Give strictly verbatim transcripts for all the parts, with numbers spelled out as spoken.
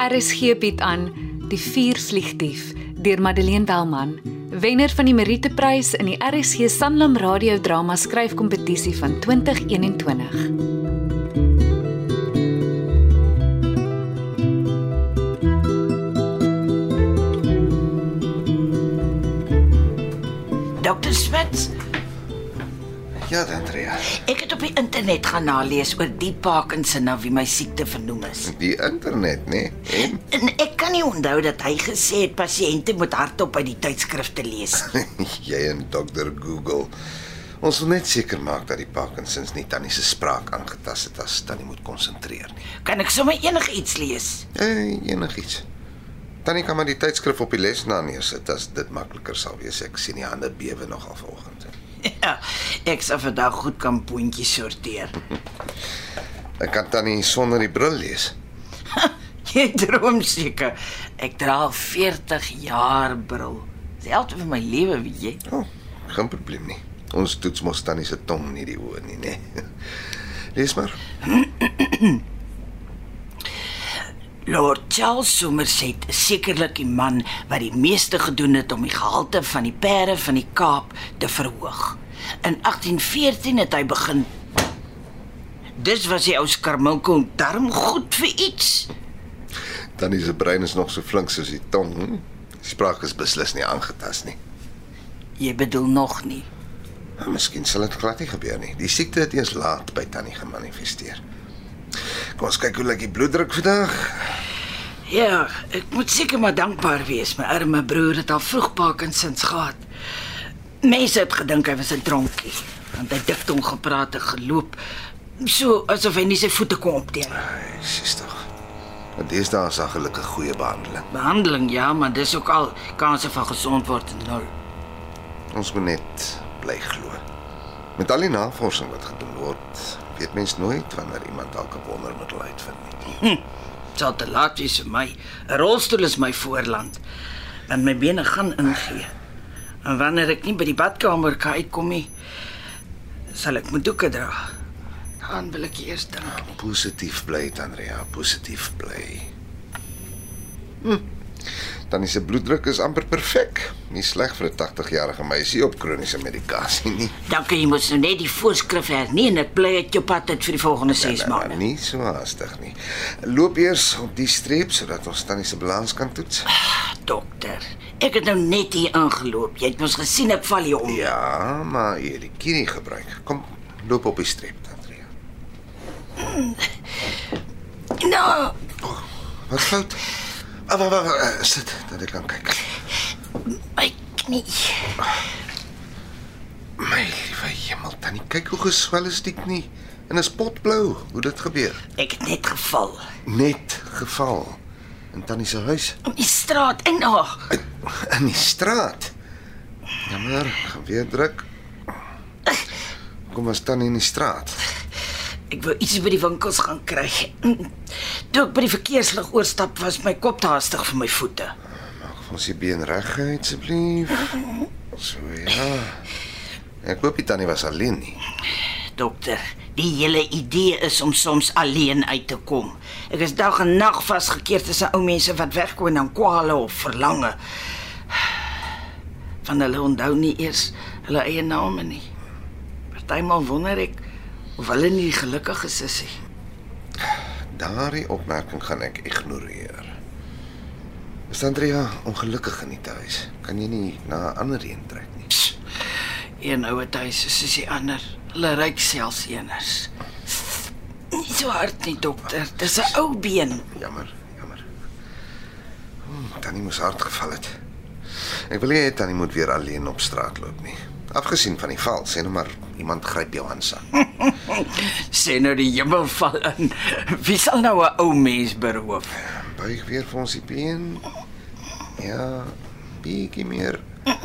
R S G bied aan Die Vuurvliegdief deur Madeleine Bellman, wenner van die Meriteprys in die R S G Sanlam radiodrama skryfkompetisie van twintig eenentwintig. dokter Smits, Ja, Andrea. ek het op die internet gaan nalees oor die Parkinson na wie my siekte vernoem is. Die internet, nee? En? En ek kan nie onthou dat hy gesê het pasiënte moet hardop uit die tydskrifte lees. Jy en dokter Google. Ons wil net seker maak dat die Parkinsons nie Tannie se spraak aangetast het as Tannie moet konsentreer nie. Kan ek sommer enige iets lees? Hey, enigiets. Tannie kan maar die tydskrif op die les na neersit as dit makliker sal wees. Ek sien die hande bewe nogal vanoggend. Ja, ek sal vandag goed kan puntjies sorteer. Ek kan Tannie sonder die bril lees. Jy droom seker. Ek dra al veertig jaar bril. Dis die helfte van my lewe, weet jy. Oh, geen probleem nie. Ons toets mos Tannie se tong nie die oë nie, nee. Lees maar. Lord Charles Somerset is sekerlik die man wat die meeste gedoen het om die gehalte van die pere van die Kaap te verhoog. In agtien veertien het hy begin. Dis was die ou skarminkel darm goed vir iets. Tannie se brein is nog so flink soos die tong. Hm? Die spraak is beslis nie aangetast nie. Jy bedoel nog nie. Nou, miskien sal dit glad nie gebeur nie. Die siekte het eers laat by Tannie gemanifesteer. Kom ons kyk hoe lyk die bloeddruk vandag. Ja, ek moet seker maar dankbaar wees. My arme broer het al vroeg Parkinsons gehad. Mense het gedink hy was 'n dronkie, want hy diktom gepraat en geloop, so asof hy nie sy voete kon optel. Ai, sis tog. Want deesdae is daar gelukkig goeie behandeling. Behandeling ja, maar dis ook al kanse van gesond word nul. Ons moet net bly glo. Met al die navorsing wat gedoen word, weet mens nooit wanneer iemand dalk 'n wondermiddel uitvind nie. Hm, sal te laat wees vir my. 'n Rolstoel is my voorland, en my bene gaan ingee. En wanneer ek nie by die badkamer kan uitkom nie, sal ek moet doeke dra. Dan wil ek eers dink. Positief bly, Andrea, positief bly. Hm. Tannie se bloeddruk is amper perfek. Nie sleg vir 'n tagtig-jarige meisie op kroniese medikasie nie. Dankie, jy moet nou net die voorskrif hernie en ek bly uit jou pad uit vir die volgende ses Ja, maande. nie so haastig nie. Loop eers op die streep sodat ons Tannie se balans kan toets. Dokter, ek het nou net hier ingeloop. Jy het mos gesien ek val hier om. Ja, maar jy het die kierie gebruik. Kom, loop op die streep, Andrea. Nou, Oh, wat fout? Ah, wag, wag, wag, sit, dat ek kan kyk. my knie. My liewe hemel, Tannie, kyk hoe geswel is die knie. En is potblou, hoe dit gebeur. Ek het net geval. Net geval. In Tannie se huis. Op die straat en ag. In die straat. Jammer, gaan weer druk. Kom was Tannie in die straat. Ek wou iets by die winkels gaan kry. Toe ek by die verkeerslig oorstap, was my kop te haastig vir my voete. Maak vir ons die been reguit asseblief. So ja. Ek hoop die Tannie was alleen nie. Dokter, die hele idee is om soms alleen uit te kom. Ek is dag en nag vasgekeer tussen ou mense wat wegkoon aan kwale of verlange. Van hulle onthou nie eers hulle eie name nie. Partymal wonder ek of hulle nie gelukkig is is nie. Daardie opmerking gaan ek ignoreer. Is Andrea ongelukkig in die huis? Kan jy nie na 'n ander een trek nie? Psst, een ouwe thuis is soos die ander. Hulle ruik selfs eners. Nie so hard nie, dokter. Dis 'n ou been. Jammer, jammer. Hmm, Tannie moes hard geval het. Ek wil nie hê Tannie moet weer alleen op straat loop nie. Afgesien van die val, sê nou maar iemand gryp jou handsak. Sê nou die hemel val in. Wie sal nou 'n ou mens beroof? Buig weer vir ons die been. Ja, bietjie meer.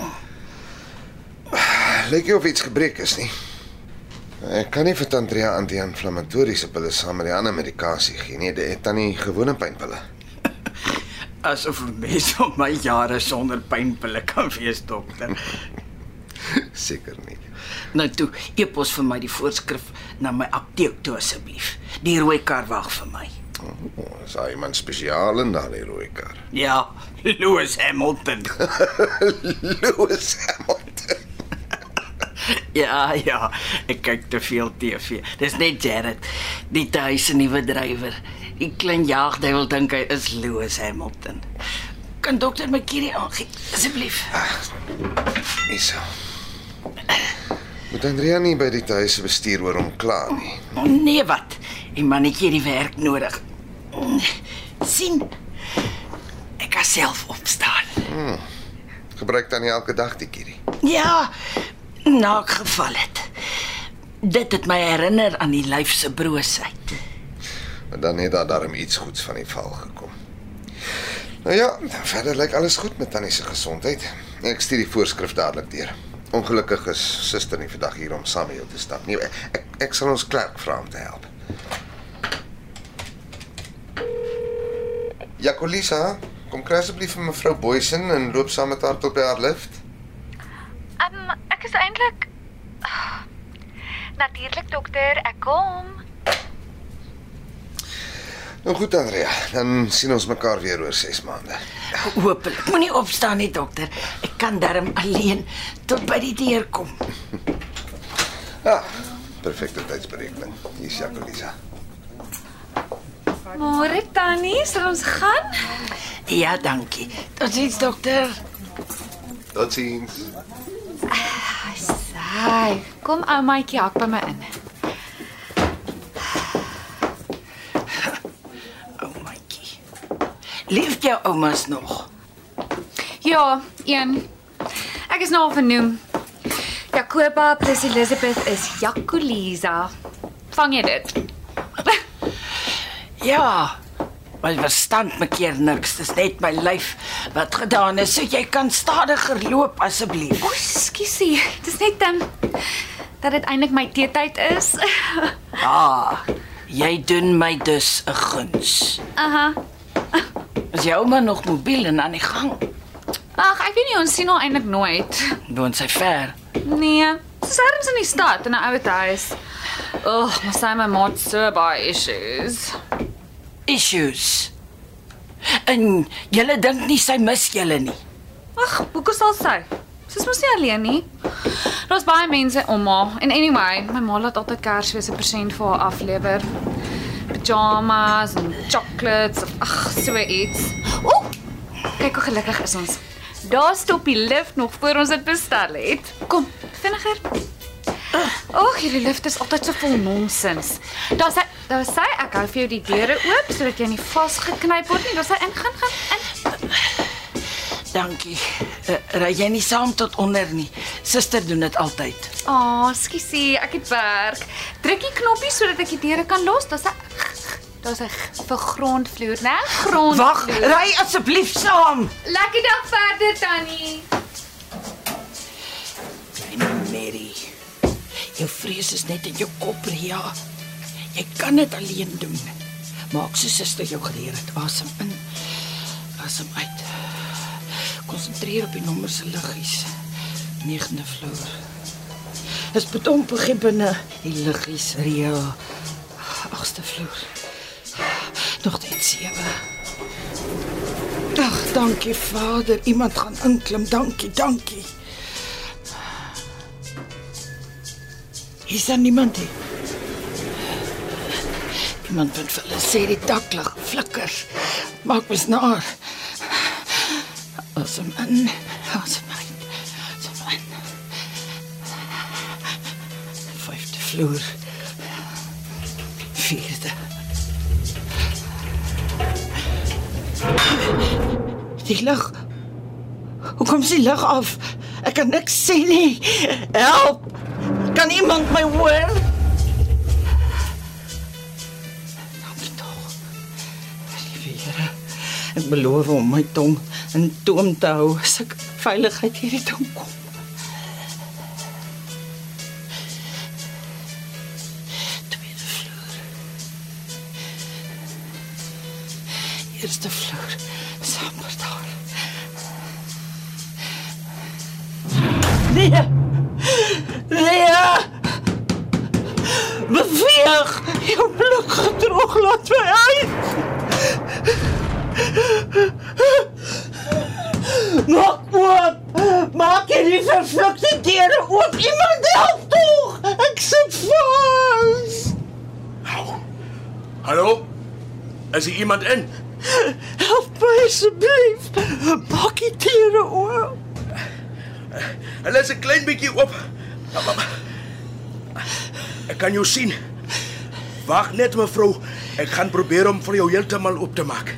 Lyk nie of iets gebreek is nie. Ek kan nie vir Andrea anti-inflammatoriese pille saam met die ander medikasie gee nie. Dit het Tannie gewone pynpille. Asof 'n mens op my jare sonder pynpille kan wees, dokter. Seker nie. Nou toe, epos vir my die voorskrif na my apteek toe asseblief. Die rooi kar wag vir my. Oh, is daar iemand spesiaal in daardie rooi kar? Ja, Lewis Hamilton. Lewis Hamilton. Ja, ja, ek kyk te veel T V. Dis net Jared, die tuise nuwe drywer. Die klein jaagduiwel dink hy is Lewis Hamilton. Kan dokter McKinney aangee, asseblief? Isa. Moet Andrea nie by die tuise bestuur oor hom kla nie. Nee, wat? Die mannetjie het die werk nodig. Sien, ek kan self opstaan. Hmm. Gebruik dan nie elke dag die kierie. Ja, na ek geval het. Dit het my herinner aan die lyf se broosheid. Maar dan het daar darm iets goeds van die val gekom. Nou ja, verder lyk alles goed met Tannie se gesondheid. Ek stuur die voorskrif dadelik deur. Ongelukkig is suster nie vandag hier om saam met jou te stap nie. Ek, ek, ek sal ons klerk vra om te help. Jacolisa, kom kry asseblief vir mevrou Boysen en loop saam met haar tot by haar lift. Um, ek is eintlik oh, natuurlik dokter, ek kom. Nou goed Andrea, dan sien ons mekaar weer oor ses maande. Hoopelik. Moenie opstaan nie, dokter. Ek kan darm alleen tot by die deur kom. Ah, perfekte tydsberekening. Hier is Jacolisa. Môre Tannie, sal ons gaan? Ja, dankie. Totsiens, dokter. Totsiens. Saai, kom ou maatjie hak by my in. Leef jou oumas nog? Ja, een. Ek is nou al vernoem. Jacoba plus Elizabeth is Jacolisa. Vang jy dit? Ja, my verstand maak keer niks. Dis net my lyf wat gedaan is. So jy kan stadiger loop asseblief. O, skiesie. Dis net um, dat dit eintlik my teetyd is. Ah, jy doen my dus 'n guns. Aha. Is jou ouma nog mobiel en aan die gang? Ag, ek weet nie, ons sien haar eintlik nooit. Woon sy ver? Nee, sy is ergens in die stad in 'n ouer huis. Ag, maar sy en my maat so baie issues. Issues. En julle dink nie sy mis julle nie. Ag, hoekom sal sy? Sy's mos nie alleen nie. Daar's baie mense om haar. En anyway, my ma laat altyd Kersfees 'n persent vir haar aflewer. Pyjamas en chocolates, ag, so iets. O, kyk hoe gelukkig is ons. Daar stop die lift nog voor ons dit bestel het. Kom, vinniger. Ag, hierdie lift is altyd so vol nonsens. Daar sê, daar sê ek hou vir jou die deure oop sodat jy nie vasgeknyp word nie. Daar sê in, gaan, gaan in. Dankie. Uh, ry jy nie saam tot onder nie. Suster doen dit altyd. Ag, oh, skiesie, ek het werk. Druk die knoppie sodat ek die deure kan los. Daar's 'n daar's 'n vir grondvloer, né? Grondvloer. Wag, ry asseblief saam. Lekker dag verder, Tannie. Mary. Jou vrees is net in jou kop, Ria. Jy kan dit alleen doen. Maak so suster jou geleer het. Asem in. Asem uit. Konsentreer op die nommer se liggies. negende vloer. Is bedompig binne die liggies, Ria. agste vloer. Nog net sewe. Ag, dankie Vader. Iemand gaan inklim. Dankie, dankie. Is daar niemand hier? Iemand wat vir hulle sê die daklig flikker. Maak mens naar. Asem in, asem uit, asem in. Vijfde vloer. Vierde. Die lig. Hoe kom die lig af? Ek kan niks sê nie. Help! Kan iemand my hoor? Dankie tog. Liewe Here, ek beloof om my tong in toom te hou as ek veiligheid hierdie tong kom. Tweede vloer. Eerste vloer. Samper daar. Nee! Nee! Beweeg! Jou blik gedroog, laat my uit. Maak oop. Maak hierdie vervlukte deure oop. Iemand help tog. Ek sit vas. Hallo? Is hier iemand in? Help my asseblief. Maak die deure oop. Hulle is 'n klein bietjie oop. Ek kan jou sien. Wag net mevrou, ek gaan probeer om vir jou heeltemal oop te maak.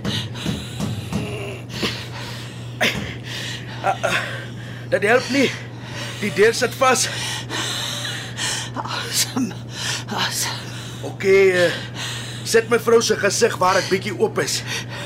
Dit help nie. Die deur sit vas. Asem. Asem. Okay, uh, sit mevrou se gesig waar dit bietjie oop is.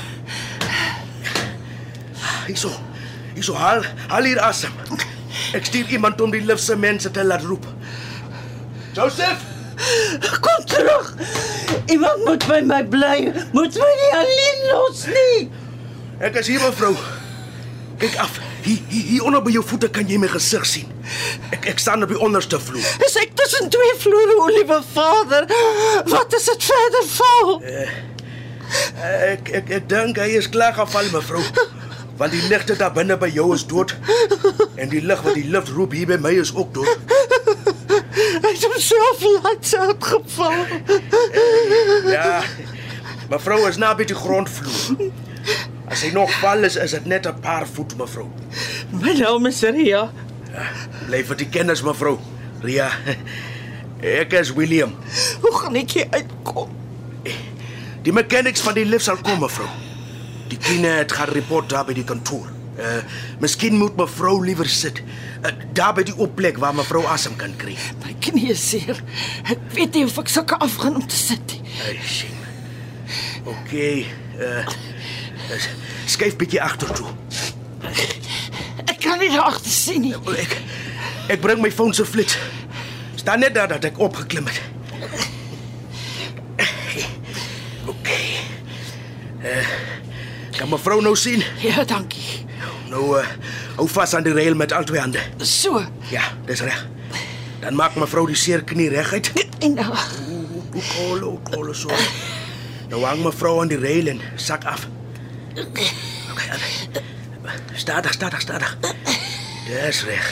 Hierso. Hierso haal, haal hier asem. Ek stuur iemand om die lift se mense te laat roep. Joseph, Kom terug. Iemand moet by my bly. Moet my nie alleen los nie. ek is hier mevrou. Kyk af. Hier, hier, hier onder by jou voete kan jy my gesig sien. Ek ek staan op die onderste vloer. Is ek tussen twee vloere, o liewe Vader? Wat is dit verder val? Ek ek ek dink hy is klaar geval mevrou. Want die ligte daar binne by jou is dood. En die lig wat die lift roep hier by my is ook dood. Hy het homself laat uitgeval. Ja. Mevrou is naby die grondvloer. As hy nog val is, is dit net 'n paar voet mevrou. My naam is Ria. Bly vir die kennis mevrou. Ria. Ek is William. Hoe gaan ek hier uitkom? Die mechanics van die lift sal kom mevrou. Die kine het gaan report daar by die kantoor. Uh, miskien moet mevrou liewer sit. Uh, daar by die oop plek waar mevrou asem kan kry. My knie is seer. Ek weet nie of ek sulke afgaan om te sit nie. Ai, shame. Okay. Uh, skuif bietjie agtertoe. Ek kan nie daar agter sien nie. Ek ek bring my foon se flits. Staan net daar dat ek opgeklim het. Okay. Uh, kan mevrou nou sien? Ja, dankie. Nou, uh, hou vas aan die rail met al twee hande. So. Ja, dis reg. Dan maak mevrou die seer knie reguit. En nou, Hoe kol, hoe kol so. Nou hang mevrou aan die rail en sak af. Okay, stadig, stadig, stadig. Dis reg.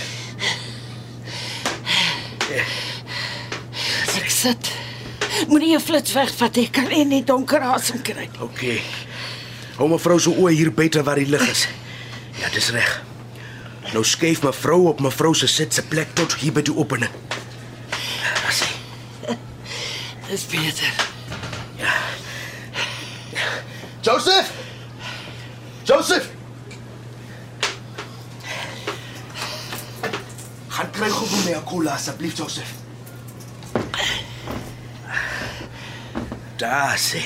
ek sit. Moenie jou flits wegvat, ek kan nie net donker asem kry. Okay. Hou mevrou se oë hier buite waar die lig is. Ja, dis reg. Nou skuif mevrou op mevrou se sit se plek tot hier by die opening. As hy. Dis beter. Joseph! Joseph! Gaan kry gou vir my 'n cola asseblief, Joseph. Daar sê.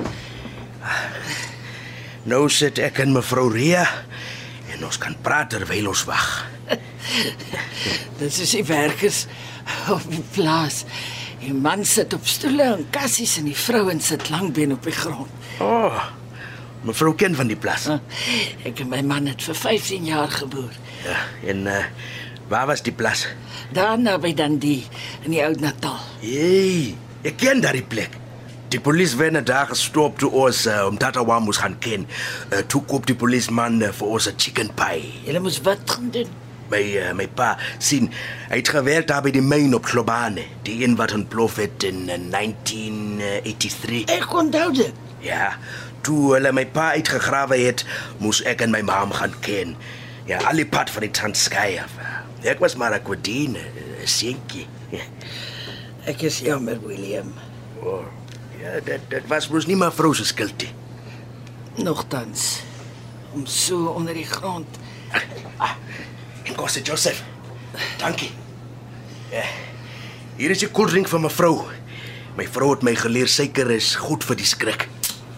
Nou sit ek en mevrou Ria en ons kan praat terwyl ons wag. Dit is die werkers op die plaas. Die man sit op stoele en kassies en die vrouens sit langbeen op die grond. Oh, mevrou ken van die plaas. Ek en my man het vir vyftien jaar geboer. Ja, en uh, waar was die plaas? Daar naby Dundee in die Oud Natal. Hey, ek ken daardie plek. Die polisie wenne daar gestop toe ons uh, om Tatawa moes gaan ken. Uh, toe koop die polisman uh, vir ons 'n chicken pie. Julle moes wat gaan doen? My uh, my pa sien, hy het gewerk daar by die myn op Globane, die een wat ontplof het in uh, negentien eighty-three. Ek onthou dit. Ja, toe hulle my pa uitgegrawe het, moes ek en my ma gaan ken. Ja, al die pad van die Transkei af. Ek was maar 'n kwadine, 'n seentjie. Ek is jammer, William. Oh, ja, dit dit was mos nie mevrou se skuld nie. Nogtans, om so onder die grond. Ah, en koste Joseph. Dankie. Ja. Hier is 'n koeldrink vir mevrou. My vrou het my geleer suiker is goed vir die skrik.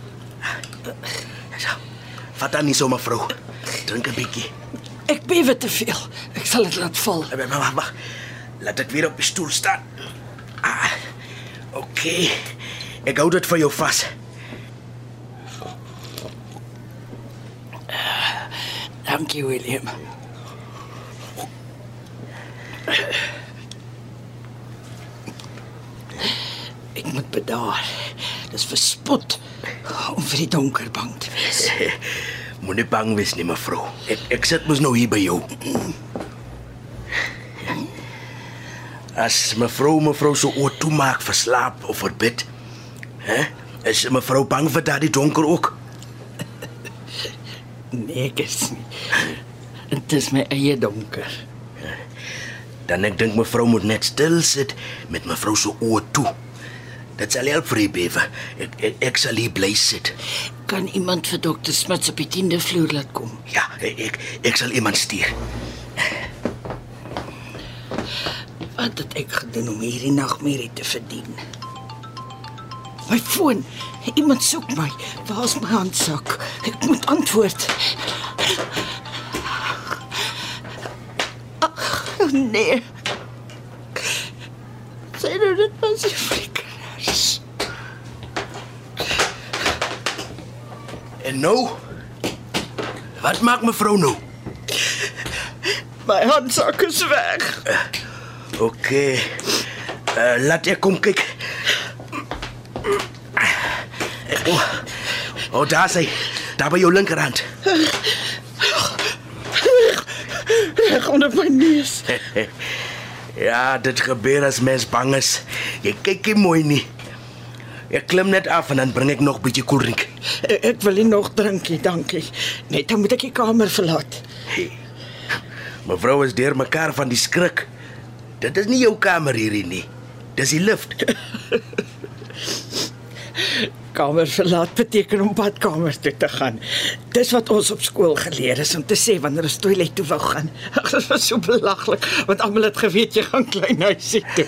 So, vat dan nie so mevrou. Drink 'n bietjie. Ek bewe te veel. Ek sal dit laat val. Wag, wag, wag. Laat ek weer op die stoel staan. Ah, okay. Ek hou dit vir jou vas. Dankie, William. Ek moet bedaar. is verspot om vir die donker bang te wees. Moenie bang wees nie, mevrou. Ek, ek sit mos nou hier by jou. As mevrou mevrou so oor toe maak vir slaap of vir bid, hè? Is mevrou bang vir daardie donker ook? Nee, ek is nie. Het is my eie donker. Dan ek dink mevrou moet net stil sit met mevrou so oor toe. Dit sal help vir die bewe. Ek, ek, ek sal hier bly sit. Kan iemand vir dokter Smits op die tiende vloer laat kom? Ja, ek, ek sal iemand stuur. Wat het ek gedoen om hierdie nagmerrie te verdien? My foon. Iemand soek my. Waar is my handsak? Ek moet antwoord. Ag, nee. Sê nou dit was die flikkers. En nou? Wat maak mevrou nou? My handsak is weg. Uh, Oké. Okay. Uh, laat ek kom kyk. Oh, oh daar is hy. Daar by jou linkerhand. Reg onder my neus. Ja, dit gebeur as mens bang is. Jy kyk nie mooi nie. Ek klim net af en dan bring ek nog 'n bietjie koeldrink. Ek, ek wil nie nog drinkie, dankie. Net dan moet ek die kamer verlaat. Hey. Mevrou is deur mekaar van die skrik. Dit is nie jou kamer hierdie nie. Dis die lift. Kamer verlaat beteken om badkamer toe te gaan. Dis wat ons op skool geleer is om te sê wanneer ons toilet toe wou gaan. Ag, dit was so belaglik, want almal het geweet jy gaan klein huisie toe.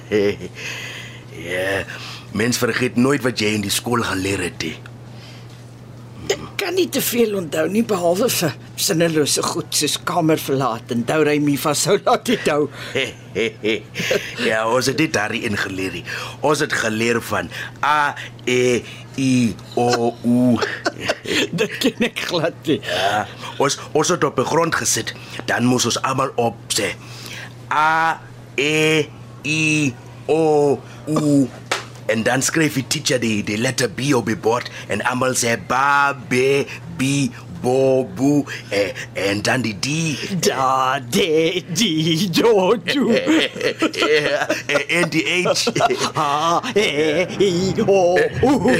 Ja, mens vergeet nooit wat jy in die skool geleer het nie. Ek kan nie te veel onthou nie, behalwe vir sinnelose goed soos kamer verlaat en dou ry my vashou laat dit hou. Ja, ons het dit daar ingeleer. nie. Ons het geleer van A, E, I, O, U. Dit ken ek glad nie. Ja, ons, ons het op die grond gesit. Dan moes ons allemaal op sê. A, E, I, O, U. En dan skryf die teacher die, die letter B op die bord en allemaal sê ba, be, bi, bo, bu, eh, en dan die D. Da, de, di, do, do. Ja, en die H. A, E, I, O, U.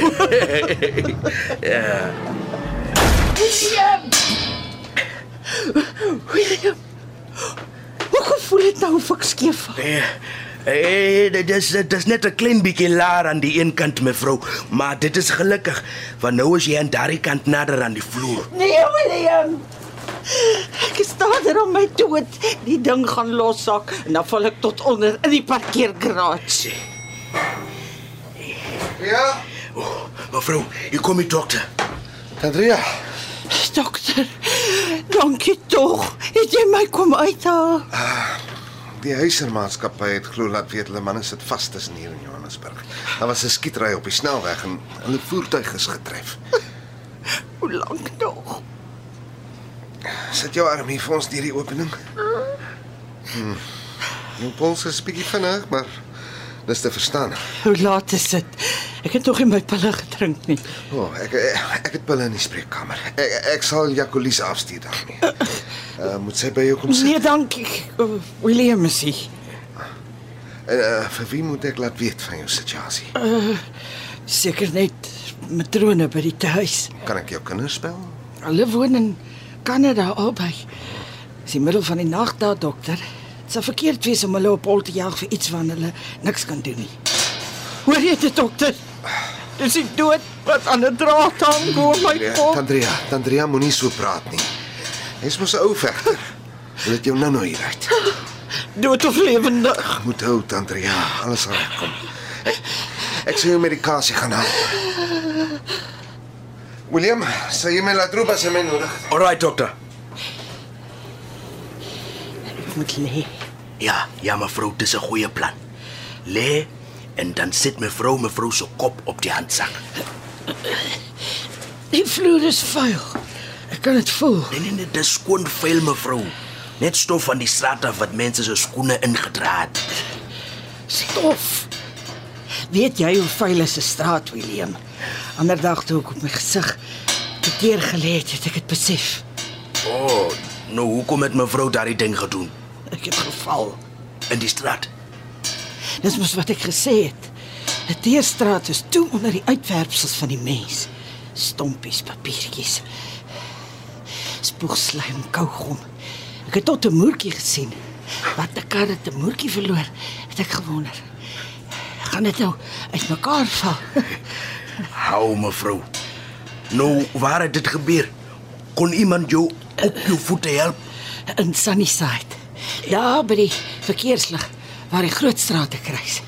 Ja. William! William! Hoe voel dit nou of ek skeef val? Eh, eh, dit is, dit is net 'n klein bietjie laar aan die een kant, mevrou, maar dit is gelukkig, want nou is jy aan daardie kant nader aan die vloer. Nee, William! Ek staan er om my dood. Die ding gaan lossak en dan val ek tot onder in die parkeergarage. Ja, Oh, mevrou, hier kom die dokter. Andrea. Dokter, dankie tog. Het jy my kom uithaal? Die huisermaatskappy het glo laat weet hulle manne sit vas tussen hier in Johannesburg. Daar was 'n skietery op die snelweg en hulle voertuig is getref. Hoe lank nog? Sit jou arm hier vir ons deur die opening. Hmm. Jou pols is bietjie vinnig, maar dis te verstaan. Hoe laat is dit? Ek het nog nie my pille gedrink nie. O, oh, ek ek het pille in die spreekkamer. Ek ek sal Jacolies afstuur daarmee. Uh, moet sy by jou kom sit? Nee, dankie. Uh, William is hier. En uh, vir wie moet ek laat weet van jou situasie? Uh, seker net matrone by die huis. Kan ek jou kinders bel? Hulle woon in Kanada albei. Dis die middel van die nag daar, dokter. Dit sou verkeerd wees om hulle op hol te jaag vir iets wat hulle niks kan doen nie. Hoor jy dit, dokter? Dis die dood wat aan 'n draad hang oor my kop. Andrea, Andrea moenie so praat nie. Jy's mos 'n ou vegter. Wil dit jou nou nou hier uit? Dood of lewendig? Moet hou, Andrea, alles sal regkom. Ek, ek sal jou medikasie gaan haal. William, sal jy my laat roep as jy my nodig het? Alright, dokter. Ek moet lê. Ja, ja mevrou, dis 'n goeie plan. Lê en dan sit mevrou mevrou se kop op die handsak. Die vloer is vuil. Ek kan dit voel. Nee, nee, nee, dis skoon vuil mevrou. Net stof van die straat af wat mense se skoene ingedra het. Stof. Weet jy hoe vuil is 'n straat, William? Ander dag toe ek op my gesig die teer gelê het, het ek dit besef. O, oh, nou hoekom het mevrou daardie ding gedoen? Ek het geval. In die straat? Dis mos wat ek gesê het. Die teerstraat is toe onder die uitwerpsels van die mens. Stompies, papiertjies, spoegslaim, kougom. Ek het tot 'n moertjie gesien. Wat 'n kar het 'n moertjie verloor, het ek gewonder. Gaan dit nou uitmekaar val? Hou mevrou. Nou, waar het dit gebeur? Kon iemand jou op jou voete help? In Sunnyside. Daar by die verkeerslig waar die groot strate kruis.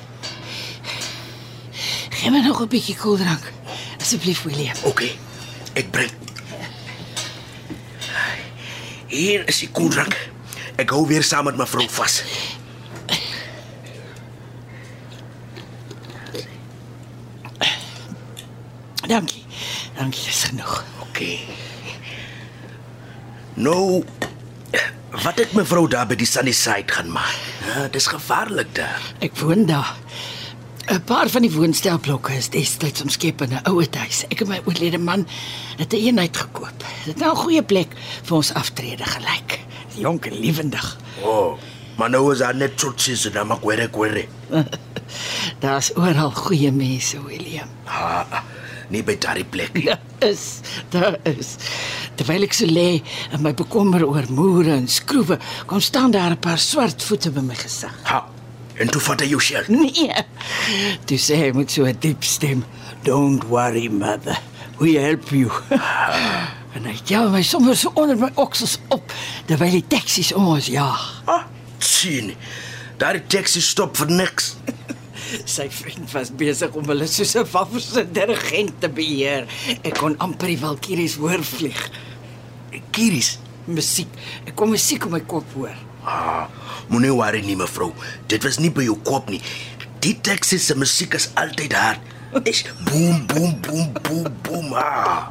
Geef my nog 'n bietjie koeldrank. Asseblief, William. Oké, okay, ek bring. Hier is die koeldrank. Ek hou weer saam met mevrou vas. Dankie. Dankie, is genoeg. Oké. Okay. Nou, wat het mevrou daar by die Sunnyside gaan maak? Ja, dis gevaarlik daar. Ek woon daar. 'n Paar van die woonstelblokke is destyds omskep in 'n ouer huis. Ek en my oorlede man het 'n eenheid gekoop. Dit nou 'n goeie plek vir ons aftrede gelyk. Jonk en lewendig. O, oh, maar nou is daar net trotses en maar kwere kwere. Daar's oral goeie mense, William. Ah, nie by daardie plek nie. Daar is, daar is. Terwyl ek so lê en my bekommer oor moere en skroewe, kom staan daar 'n paar swart voete by my gesig. Ha, en toe vat hy jou shirt. Nee, toe sê hy met so 'n diep stem, "Don't worry, mother, we help you." En hy tel my sommer so onder my oksels op, terwyl die taksies om ons jaag. Ah, sien, daardie taxi stop vir niks. Sy vriend was besig om hulle soos 'n waffelse dirigent te beheer. Ek kon amper die valkyries hoor vlieg. Kiries? Musiek, ek kon musiek om my kop hoor. Ah, moenie worry nie mevrou, dit was nie by jou kop nie. Die taxi se musiek is altyd hard. Is boom, boom, boom, boom, boom, ah.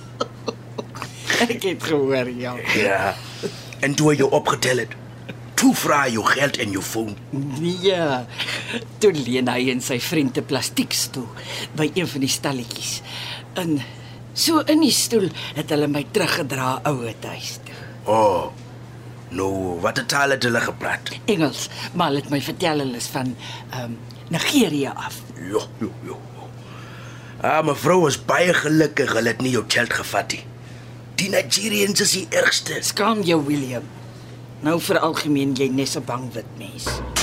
Ek het gehoor, ja. Ja, en toe hy jou opgetel het, toe vra hy jou geld en jou foon. Ja, toe leen hy en sy vriend 'n plastiekstoel by een van die stalletjies. En so in die stoel het hulle my teruggedra ouer huis toe. Oh, nou, wat het taal het hulle gepraat? Engels, maar hulle het my vertel hulle is van um, Nigeria af. Jo, jo, jo. Ah, mevrou is baie gelukkig, hulle het nie jou geld gevat nie. Die Nigerians is die ergste. Skaam jou, William. Nou vir algemeen jy nes 'n bang wit mens.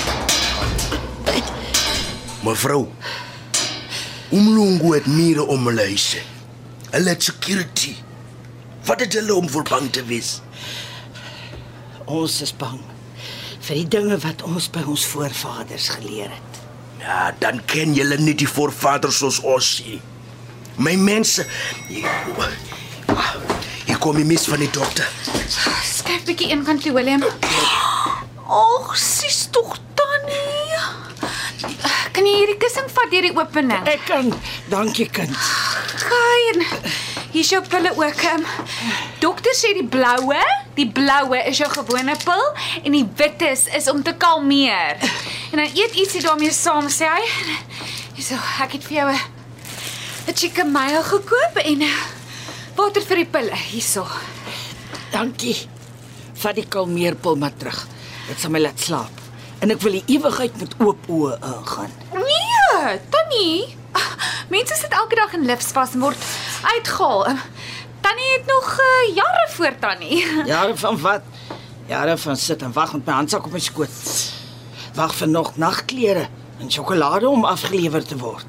Mevrou, Umlungu het mure om hulle huise. Hulle het security. Wat het hulle om voor bang te wees? Ons is bang vir die dinge wat ons by ons voorvaders geleer het. Ja, dan ken julle nie die voorvaders soos ons nie. My mense, hier, hier kom die mis van die dokter. Skuif bietjie een kant toe, Willem. Och, sis tog Tannie. Kan jy hierdie kussing vat deur die opening? Ek kan, dankie kind. Gaan. Hier is jou pille ook. Um, dokter sê die bloue, die bloue is jou gewone pil en die wites is om te kalmeer. En dan eet ietsie daarmee saam, sê hy. Hierso, ek het vir jou 'n 'n chicken mayo gekoop en water vir die pille. Hierso. Dankie. Vat die kalmeerpil maar terug. Dit sal my laat slaap. En ek wil die ewigheid met oop oë ingaan. Nee, Tannie. Mense sit elke dag in lifts vas en word uitgehaal. Tannie het nog uh, jare voor Tannie. Jare van wat? Jare van sit en wag met my handsak op my skoot. Wag vir nog nagklere en sjokolade om afgelewer te word.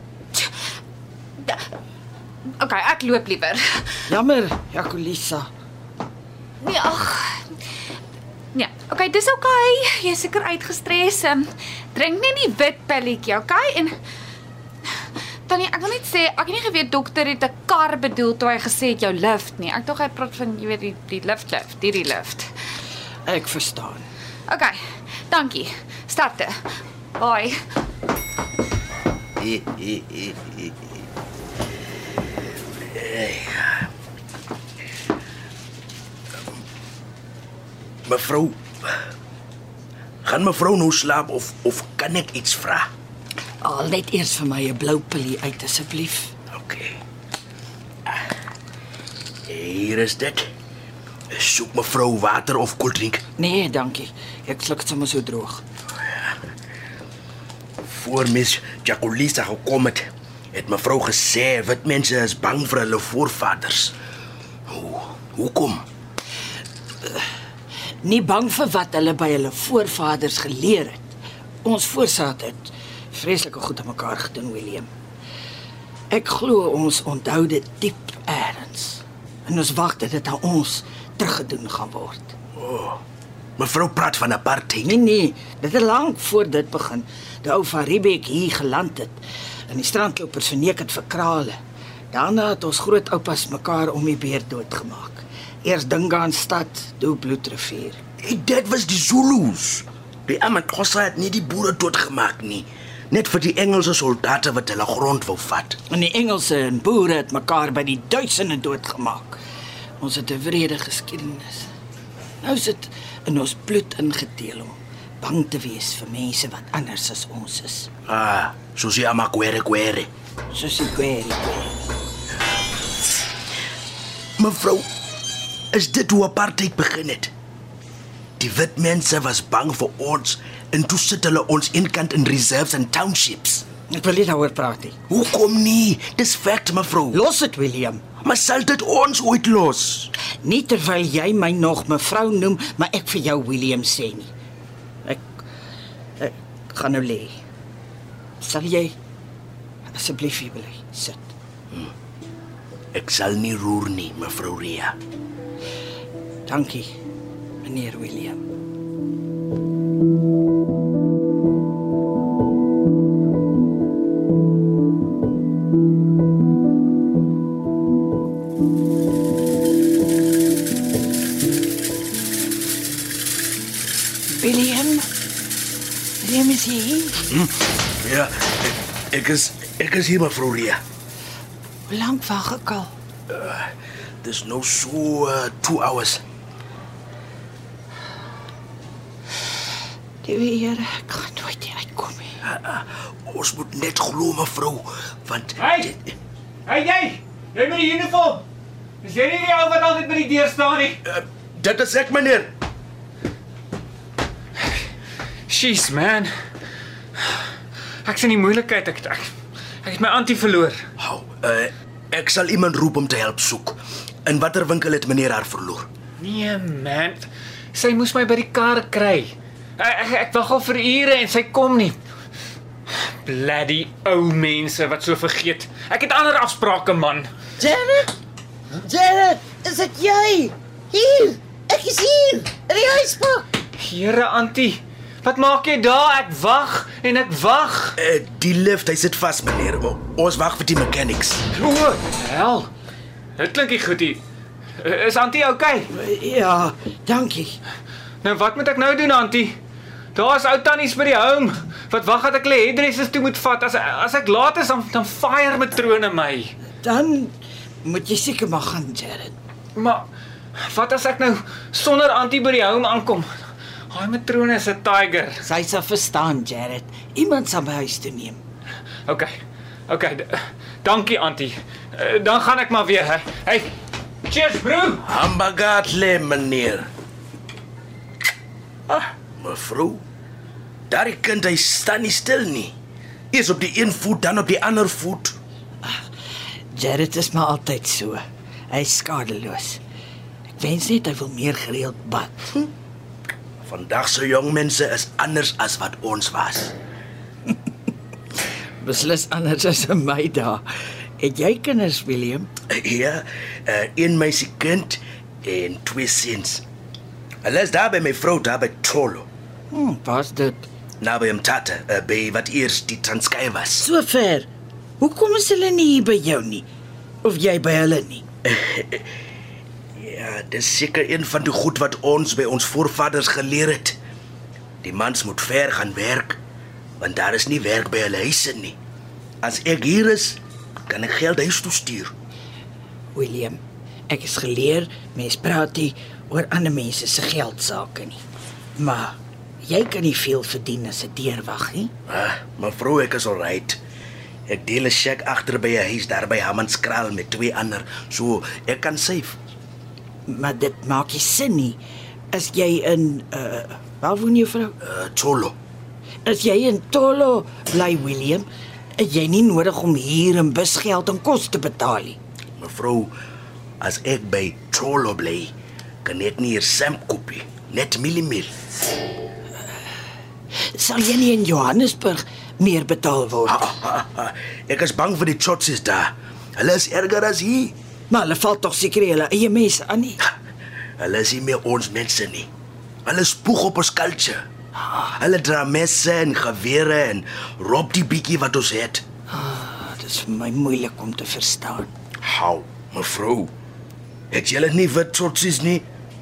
Okay, ek loop liewer. Jammer, Jacolisa. Nee, ag. Ja, okay, dis okay. Jy is seker uitgestres. Um, drink net die wit pilletjie, okay? En Tannie, ek wil net sê, ek het nie geweet dokter het 'n kar bedoel toe hy gesê het jou lift nie. Ek dink hy praat van, jy weet, die die lift lift, hierdie lift. Ek verstaan. Okay, dankie. Starte. Bye. Mevrou, gaan mevrou nou slaap of of kan ek iets vra? Al net eers vir my 'n blou pillie uit asseblief. Okay. Hier is dit. Soek mevrou water of koeldrink. Nee, dankie. Ek sluk dit sommer so droog. Voor mis Jacqueline gekom het, het mevrou gesê wit mense is bang vir hulle voorvaders. Hoe, hoekom? Nie bang vir wat hulle by hulle voorvaders geleer het. Ons voorsaat het vreeslike goed aan mekaar gedoen, William. Ek glo ons onthou dit diep eers. En ons wag dat dit aan ons teruggedoen gaan word. Mevrou praat van apartheid. Nee, nee, dit het lank voor dit begin. Die ou van Riebeek hier geland het. En die strandlopers verneek het vir krale. Daarna het ons grootoupas mekaar om die beer doodgemaak. Eers Dingaan stad, toe Bloedrivier. Hey, dit was die Zulus. Die Amaxhosa het nie die boere doodgemaak nie. Net vir die Engelse soldate wat hulle grond wou vat. En die Engelse en boere het mekaar by die duisende doodgemaak. Ons het 'n wrede geskiedenis. Nou is dit in ons bloed ingedeel om bang te wees vir mense wat anders as ons is. Ah, soos die Amakwere kwere. Soos die kwere kwere. Mevrou, is dit hoe apartheid begin het? Die wit mense was bang vir ons en toe sit hulle ons inkant in reserves en townships. Ek wil nie daaroor praat nie. Hoekom nie? Dis fact, mevrou. Los dit, William. Maar sal dit ons ooit los? Nie terwyl jy my nog mevrou noem, maar ek vir jou William sê nie. Ek ek gaan nou lê. Sal jy asseblief hier bly sit? Hmm. Ek sal nie roer nie, mevrou Ria. Dankie, meneer William. William? William is hier? Hm? Ja, ek, ek is ek is hier, mevrou Ria. Hoe lank wag ek al? Uh, dis nou so uh, two hours. Die weer, ek gaan nooit hier uitkom nie. Uh, uh, ons moet net glo, mevrou, want... Hey! Hey jy! Jy met die uniform! Is jy nie die ou wat altyd by die deur staan nie? Uh, dit is ek, meneer. Jeez, man. Ek is in die moeilikheid, ek, ek, ek het my auntie verloor. Hou, uh, ek sal iemand roep om te help soek. In watter winkel het meneer haar verloor? Nee, man. Sy moes my by die kar kry. Ek, ek, ek wag al vir ure en sy kom nie. Bloody ou mense wat so vergeet. Ek het ander afsprake, man. Janet? Janet, is dit jy? Hier, ek is hier, in die huispak. Here, auntie, wat maak jy daar? Ek wag en ek wag. Uh, die lift, hy sit vas, meneer. O, ons wag vir die mechanics. O, hel. Dit klink nie goed hier. Is auntie okay? Ja, dankie. Nou wat moet ek nou doen, auntie? Daar is ou tannies by die home. Wat wag dat ek hulle headressers toe moet vat. As as ek laat is, dan dan fire matrone my. Dan moet jy seker maar gaan, Jared. Maar wat as ek nou sonder auntie by die home aankom? Daai matrone is 'n tiger. Sy sal verstaan, Jared. Iemand sal my huis toe neem. Okay. Okay. Dankie, auntie. Uh, dan gaan ek maar weer, hè. Hey. Cheers, bro. Hambagatle, meneer. Ah, mevrou. Daardie kind, hy staan nie stil nie. Eers op die een voet, dan op die ander voet. Ach, Jared is maar altyd so. Hy is skadeloos. Ek wens net hy wil meer gereeld bad. Hm? Vandag se jong mense is anders as wat ons was. Beslis anders as in my dae. Het jy kinders, William? Ja, uh, een meisiekind en twee seuns. Hulle is daar by my vrou daar by Trollo. Hm, was dit? Nou by Mtata, uh, by wat eers die Transkei was. So ver. Hoekom is hulle nie hier by jou nie? Of jy by hulle nie? Ja, dis seker een van die goed wat ons by ons voorvaders geleer het. Die mans moet ver gaan werk, want daar is nie werk by hulle huise nie. As ek hier is, kan ek geld huis toe stuur. William, ek is geleer, mens praat nie oor ander mense se geldsake nie. Maar jy kan nie veel verdien as 'n deurwag nie. Ah, mevrou, ek is alright. Ek deel 'n shack agter by 'n huis daar by Hammanskraal met twee ander, so ek kan save. Maar dit maak nie sin nie. As jy in uh waar woon jou vrou? Uh, Cholo. As jy in Tolo bly, William, het jy nie nodig om hier en busgeld en kos te betaal nie. Mevrou, as ek by Cholo bly, kan ek nie hier samp koop nie, net mieliemeel. Sal jy nie in Johannesburg meer betaal word? Ah, ah, ah, ek is bang vir die Chotsis daar. Hulle is erger as hier. Maar hulle val tog seker hulle eie mense aan nie. Hulle is nie meer ons mense nie. Hulle spoeg op ons culture. Hulle dra messe en gewere en rob die bietjie wat ons het. Ah, dit is vir my moeilik om te verstaan. Hou, mevrou. Het julle nie wit Chotsis nie?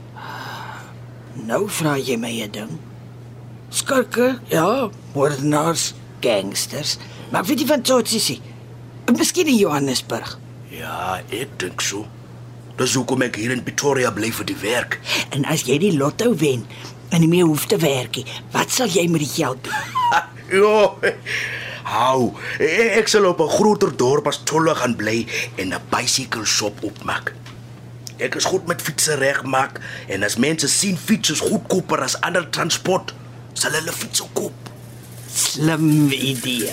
Nou vra jy my 'n ding. Skurke, ja, moordenaars, gangsters, maar ek weet nie van Chotsis nie. Miskien in Johannesburg. Ja, ek dink so. Dis hoekom ek hier in Pretoria bly vir die werk. En as jy die lotto wen en nie meer hoef te werk nie, wat sal jy met die geld doen? Jo, hou, ek sal op 'n groter dorp as Cholo gaan bly en 'n bicycle shop opmaak. Ek is goed met fietsse regmaak en as mense sien fiets is goedkoper as ander transport, sal hulle fiets koop. Slim idee.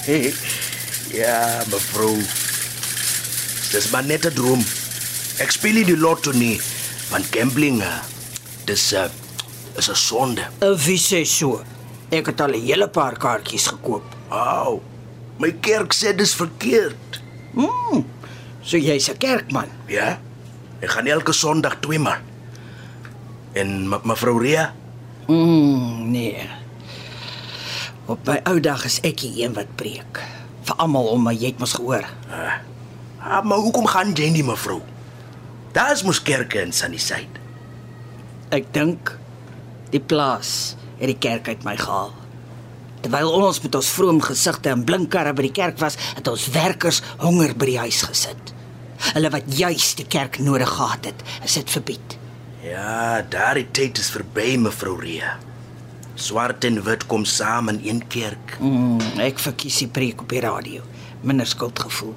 Ja, mevrou. Dis maar net 'n droom. Ek speel nie die lotto nie, want gambling, uh, dis uh, is 'n sonde. Wie sê so? Ek het al 'n hele paar kaartjies gekoop. Au, my kerk sê dis verkeerd. Mm, so jy's 'n kerkman. Ja, ek gaan elke Sondag twee maal. En me- mevrou Ria? Mm, nee. Op my ou dag is ek die een wat preek. Vir almal om my, jy het mos gehoor. Ah, maar hoekom gaan jy nie, mevrou? Daar is mos kerke in Sunnyside. Ek dink die plaas het die kerk uit my gehaal. Terwyl ons met ons vroom gesigte en blinkkarre by die kerk was, het ons werkers honger by die huis gesit. Hulle wat juis die kerk nodig gehad het, is dit verbied. Ja, daardie tyd is verby, mevrou Ria. Swart en wit kom saam in een kerk. Mm, ek verkies die preek op die radio. Minder skuldgevoel.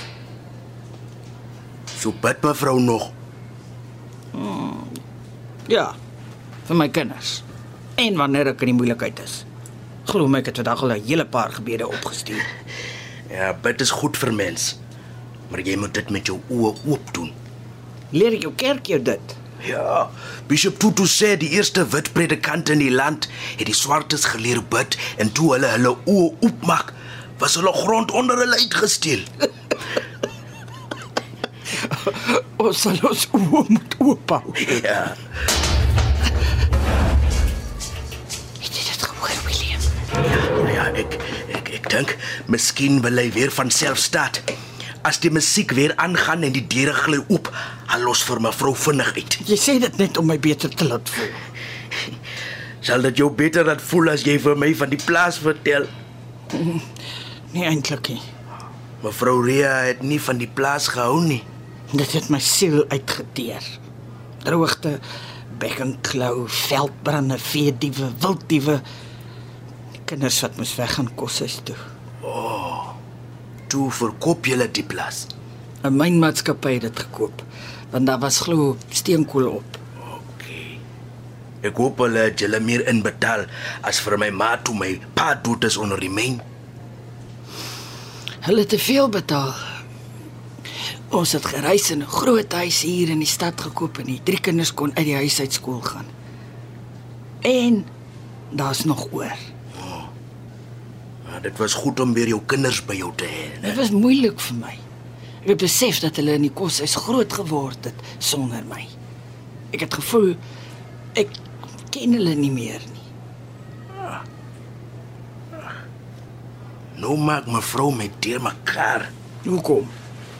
So bid mevrou nog. Ja, vir my kinders. En wanneer ek in die moeilikheid is. Glo my, ek het vandag al 'n hele paar gebede opgestuur. Ja, bid is goed vir mens. Maar jy moet dit met jou oë oop doen. Leer ek jou kerk jou dit? Ja, Bishop Tutu sê die eerste wit predikant in die land het die swartes geleer bid en toe hulle hulle oë oopmaak, was hulle grond onder hulle uitgesteel. Ons sal ons oë moet oophou. Ja. Het jy dit gehoor, William? Ja, ja, ek ek ek dink miskien wil hy weer van self staat. As die musiek weer aangaan en die deure gly oop, haal ons vir mevrou vinnig uit. Jy sê dit net om my beter te laat voel. Sal dit jou beter laat voel as jy vir my van die plaas vertel? Nee, eintlik nie. Mevrou Ria het nie van die plaas gehou nie. Dit het my siel uitgeteer. Droogte, bekkenklou, veldbrande, veediewe, wilddiewe. Die kinders wat moes weggaan koshuis toe. Toe verkoop julle die plaas. 'n Mynmaatskappy het dit gekoop, want daar was glo steenkool op. Okay. Ek hoop hulle het julle meer inbetaal as vir my ma toe my pa dood is onder die myn. Hulle het te veel betaal. Ons het gereis in 'n groot huis hier in die stad gekoop en die drie kinders kon uit die huis uit skool gaan. En daar's nog oor. Ja, dit was goed om weer jou kinders by jou te hê. Dit was moeilik vir my. Ek het besef dat hulle in die koshuis groot geword het sonder my. Ek het gevoel ek ken hulle nie meer nie. Nou maak mevrou my deurmekaar. Hoekom?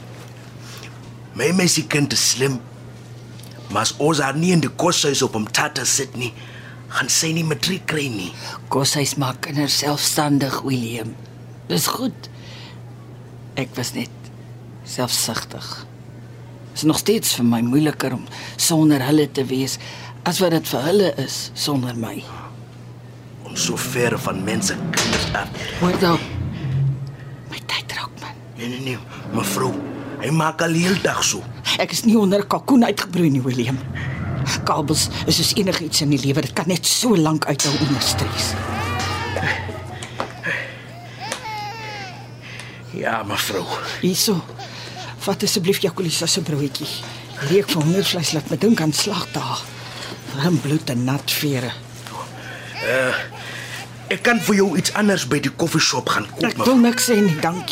My meisiekind is slim. Maar as ons haar nie in die koshuis op hom tata sit nie, gaan sy nie matriek kry nie. Koshuis maak kinders selfstandig, William. Dis goed. Ek was net selfsugtig. Dit is nog steeds vir my moeiliker om sonder hulle te wees as wat dit vir hulle is sonder my. Om so ver van mense kinders af. Hoor dan. My tyd raak Nee, nee, nee, mevrou. Hy maak al heel dag so. Ek is nie onder 'n kalkoen uitgebroei nie, William. Kabels is soos enigiets in die lewe, dit kan net so lank uithou onder stres. Ja, mevrou. Hierso. Vat asseblief Jacolisa se broodjie. Die reuk van hongervleis laat my dink aan slagdae. Warm bloed en nat vere. Ek kan vir jou iets anders by die koffieshop gaan koop. Ek wil niks sê nie, dankie.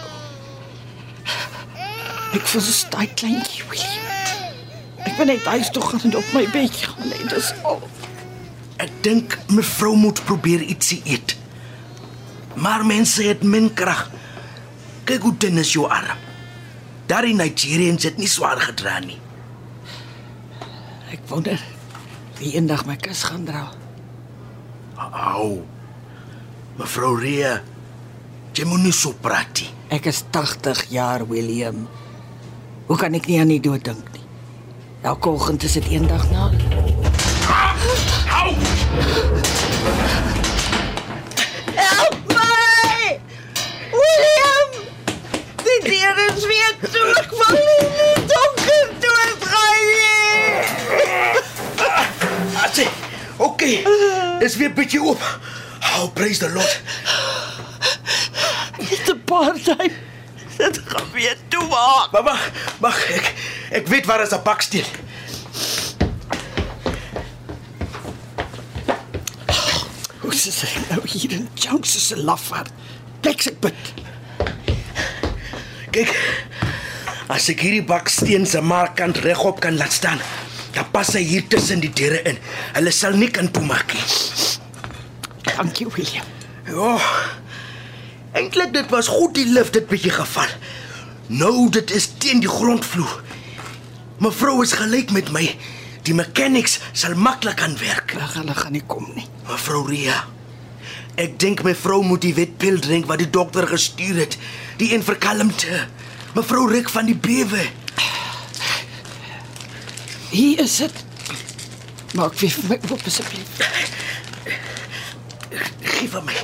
Ek voel so taai kleintjie, William. Ek wil net huis toe gaan en op my bed gaan lê, dis al. Ek dink mevrou moet probeer ietsie eet. Maar mense het min krag. Kyk hoe dun is jou arm. Daar in Nigerians het nie swaar gedra nie. Ek wonder wie eendag my kus gaan dra. Au. Mevrou Ria, jy moet nie so praat nie. Ek is tagtig jaar, William. Hoe kan ek nie aan die dood dink nie? Elke oggend is dit eendag na. Au! Help my! William! Die deur is weer toe. Ek wil nie in die donker doodgaan nie. Asse, okay. Dis weer bietjie oop. Oh, praise the Lord. Net 'n paar tyd. Dit gaan weer toe maak. Maar wag, wag, ek ek weet waar is 'n baksteen. Hoe is ek nou hier in Jones se lafaard? Pleks ek bid. Kyk, as ek hierdie baksteen se markkant regop kan laat staan, dan pas hy hier tussen die deure in. Hulle sal nie kan toemaak nie. Dankie, William. Ja. Eintlik dit was goed die lift het bietjie geval. Nou dit is teen die grondvloer. Mevrou is gelyk met my. Die mechanics sal maklik aan werk. Ag, hulle gaan nie kom nie. Mevrou Ria, ek dink mevrou moet die wetpil drink wat die dokter gestuur het. Die een vir kalmte. Mevrou ruk van die bewe. Hier is dit. Maak weer vir my oop asseblief. Geef aan my.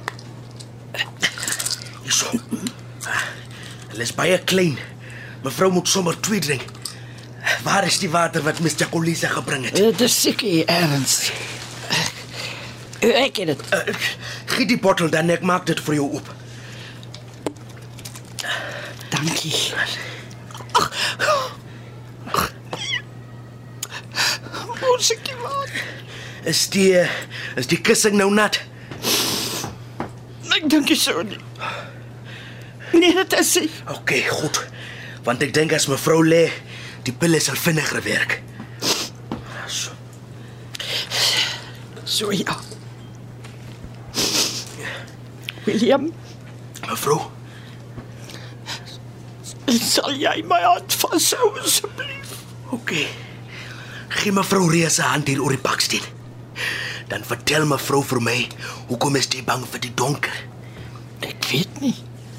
Hierso. Hulle is baie klein. Mevrou moet sommer twee drink. Waar is die water wat Miss Jacolisa gebring het? Dit is seker hier ergens. Ek het dit. Uh, gee die bottel dan ek maak dit vir jou oop. Dankie. Moesie man. Is die is die kussing nou nat? Ek dink nie so nie. Nee, dit is nie. Okay, goed. Want ek dink as mevrou lê, die pille sal vinniger werk. So. So ja. William, Mevrou, sal jy my hand vashou asseblief? okay. Gee mevrou Ria se hand hier oor die baksteen. Dan vertel mevrou vir my, hoekom is jy bang vir die donker? Ek weet nie.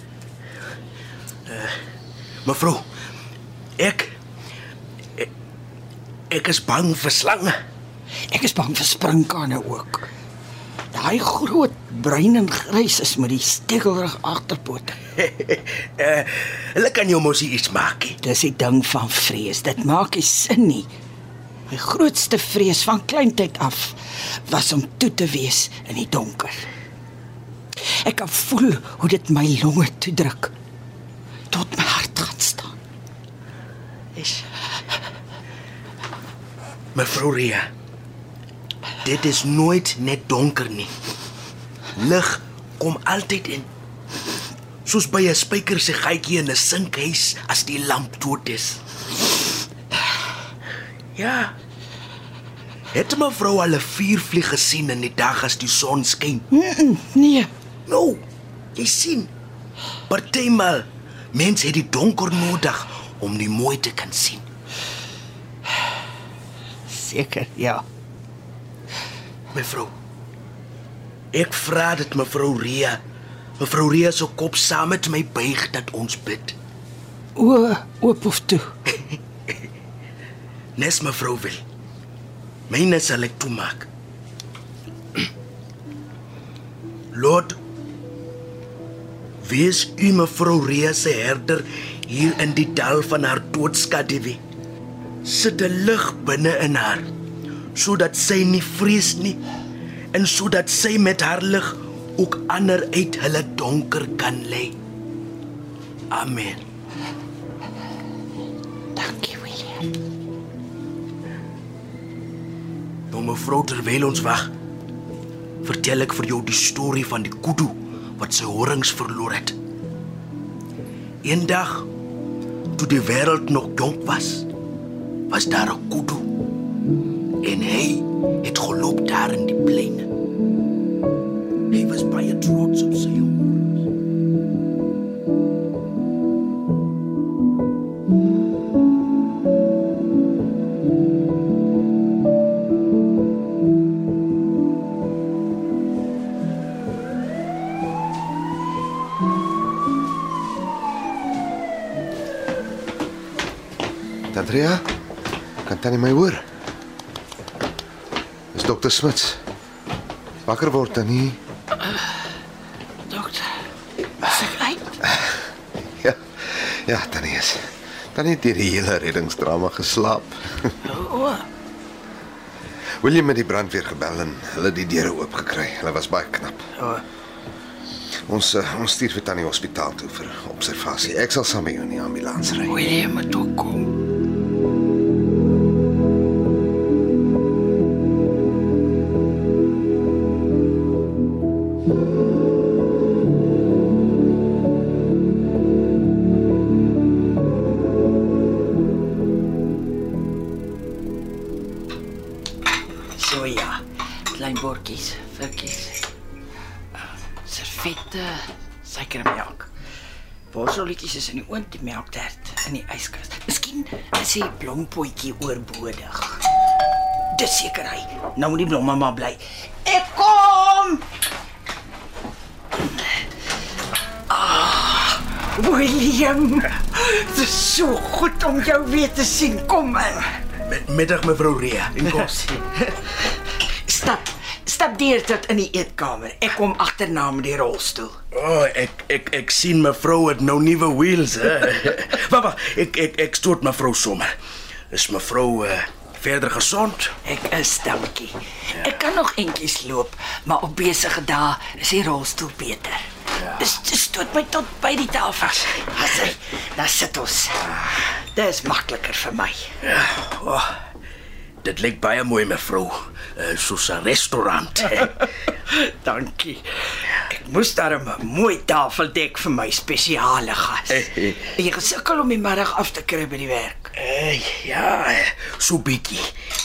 Mevrou, ek, ek ek is bang vir slange. Ek is bang vir sprinkane ook. Daai groot bruin en grys is met die stekelrig agterpote. uh, hulle kan jou mos nie iets maak nie. Dis die ding van vrees. Dit maak nie sin nie. My grootste vrees van kleintyd af was om toe te wees in die donker. Ek kan voel hoe dit my longe toedruk tot my hart gaan staan. Is Mevrou Ria, dit is nooit net donker nie. Lig kom altyd in. Soos by 'n spyker se gaatjie in 'n sinkhuis as die lamp dood is. Ja. Het mevrou al 'n vuurvlieg gesien in die dag as die son skyn? Mm, nee, Nou, jy sien. Partymal mens het die donker nodig om die mooi te kan sien. seker, ja. Mevrou, ek vra dit mevrou Ria. Mevrou Ria se kop saam met my buig dat ons bid. O, oop of toe. Nes mevrou wil. Myne sal ek toemaak. Lord, Wees u mevrou Rea se herder hier in die dal van haar doodskaduwee. Sit 'n lig binne in haar, sodat sy nie vrees nie, en sodat sy met haar lig ook ander uit hulle donker kan lei. Amen. Dankie, William. Nou mevrou, terwyl ons wag, vertel ek vir jou die storie van die kudu wat sy horings verloor het. Eendag, toe die wêreld nog jonk was, was daar 'n kudu. En hy het geloop daar in die plein. Hy was baie trots op sy horings. Andrea, kan Tannie my hoor? Dis dokter Smits. Wakker word, Tannie. Dokter, is ek uit? Ja, ja, Tannie is. Tannie het deur die hele reddingsdrama geslaap. O, William het die brandweer gebel en hulle die deure oop gekry. Hulle was baie knap. o, Ons uh, ons stuur vir Tannie hospitaal toe vir observasie. Ek sal saam met jou in die ambulans ry. William moet ook kom. So ja, klein bordjies, vikkies, servette, suikermelk. Borsolletjies is in die oond, die melktert in die yskas. Miskien is die blompotjie oorbodig. Dis seker hy. Nou moet die blomme maar bly. Ek kom! Ah, William, dit is so goed om jou weer te sien. Kom in. Middag mevrou Rea, en kos. Stap, stap deur tot in die eetkamer. Ek kom agterna met die rolstoel. Oh, ek ek ek sien mevrou het nou nuwe wheels, hè. Wag, wag, ek ek ek stoot mevrou sommer. Is mevrou uh, verder gesond? Ek is, dankie. Ek kan nog eentjies loop, maar op besige dae is die rolstoel beter. Dis dis stoot my tot by die tafel. Asai, daar sit ons. Dit is makliker vir my. Ja, oh, dit lyk baie mooi mevrou, uh, soos 'n restaurant. Dankie. Ek moes daarom 'n mooi tafeldek vir my spesiale gas. Jy gesukkel om die middag af te kry by die werk. Uh, ja, so bietjie.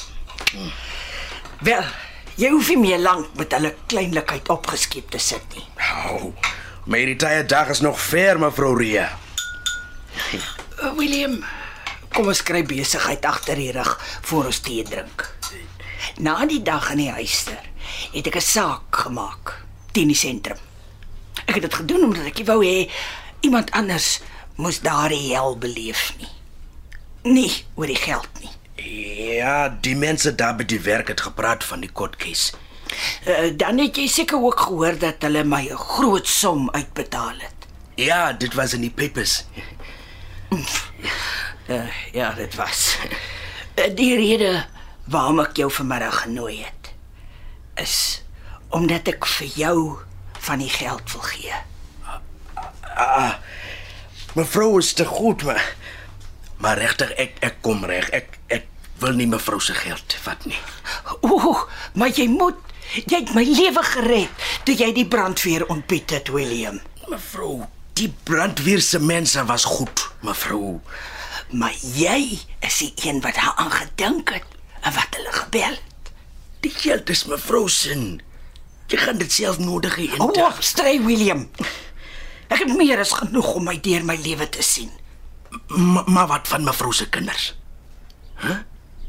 Wel, jy hoef nie meer lank met hulle kleinlikheid opgeskep te sit nie. Oh, my retire dag is nog ver, mevrou Rea. Uh, William, kom ons kry besigheid agter die rug voor ons tee drink. Na die dag in die huister het ek 'n saak gemaak teen die sentrum. Ek het dit gedoen omdat ek nie wou hê iemand anders moes daardie hel beleef nie. Nie oor die geld nie. Ja, die mense daar by die werk het gepraat van die court case. Uh, dan het jy seker ook gehoor dat hulle my 'n groot som uitbetaal het. Ja, dit was in die papers. Uh, ja, dit was. Uh, die rede waarom ek jou vanmiddag genooi het, is omdat ek vir jou van die geld wil gee. Ah, mevrou is te goed, maar maar regtig ek ek kom reg. Ek ek wil nie mevrou se geld vat nie. Ooh, maar jy moet. Jy het my lewe gered toe jy die brandweer ontbied het, William. Mevrou, die brandweer se mense was goed, mevrou. Maar jy is die een wat daaraan gedink het en wat hulle gebel het. Die geld is mevrou se. Jy gaan dit self nodig hê. Hou op, stry, William. Ek het meer as genoeg om my deur my lewe te sien. Ma, maar wat van mevrou se kinders? Huh?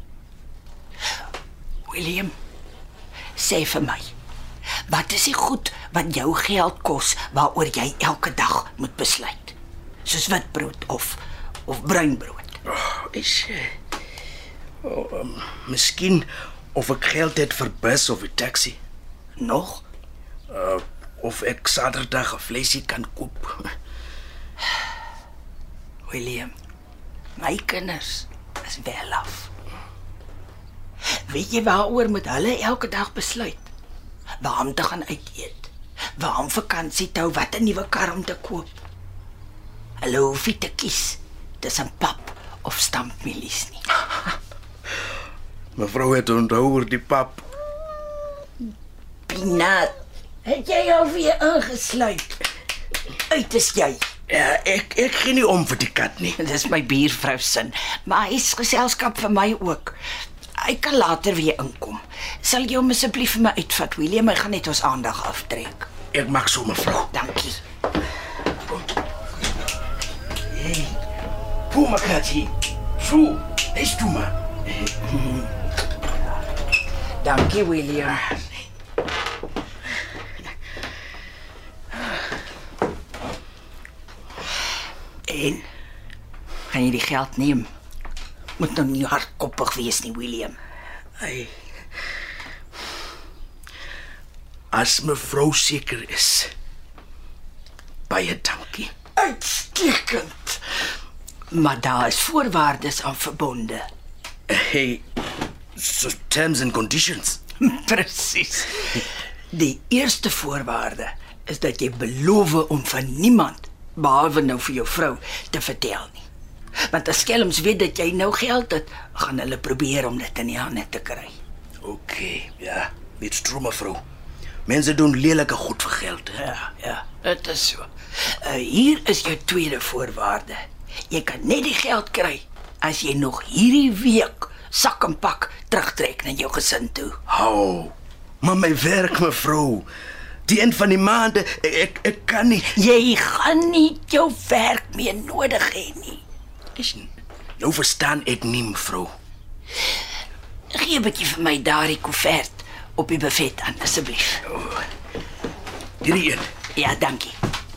William, sê vir my, wat is die goed wat jou geld kos waaroor jy elke dag moet besluit? Soos witbrood of of bruinbrood. Oh, is oh, um, miskien of ek geld het vir bus of 'n taxi. Nog? Uh, of ek Saterdag 'n vleisie kan koop. William, my kinders is wel af. Weet jy waaroor moet hulle elke dag besluit? Waar om te gaan uit eet, waar om vakansie te hou, wat 'n nuwe kar om te koop. Hulle hoef nie te kies tussen pap of stampmielies nie. Mevrou het onthou oor die pap. Pinaat, het jy alweer ingesluit? Uit is jy. Ja, ek ek gee nie om vir die kat nie. Dis my buurvrou se, maar hy's geselskap vir my ook. Hy kan later weer inkom. Sal jy hom asseblief vir my uitvat, William? Hy gaan net ons aandag aftrek. Ek maak so, mevrou. Dankie. Hey, Puma katjie. Zo, is toe maar. Dankie, William. En gaan jy die geld neem? Moet nou nie hardkoppig wees nie, William. Hey. As mevrou seker is. Baie dankie. Uitstekend. Maar daar is voorwaardes aan verbonde. Hey, so terms and conditions. Presies. Die eerste voorwaarde is dat jy beloof om van niemand, behalwe nou vir jou vrou, te vertel nie. Want as skelms weet dat jy nou geld het, gaan hulle probeer om dit in die hande te kry. Okay, ja, it's true, mevrou. Mense doen lelike goed vir geld. Hè? Ja, ja, dit is so. Uh, hier is jou tweede voorwaarde. Jy kan net die geld kry as jy nog hierdie week sak en pak terugtrek na jou gesin toe. Hou, maar my werk, mevrou. Die een van die maande, ek, ek kan nie. Jy gaan nie jou werk meer nodig hê nie. Is, nou verstaan ek nie, mevrou. Gee 'n bietjie vir my daardie koevert op die buffet aan, asseblief. Oh, hierdie een. Ja, dankie.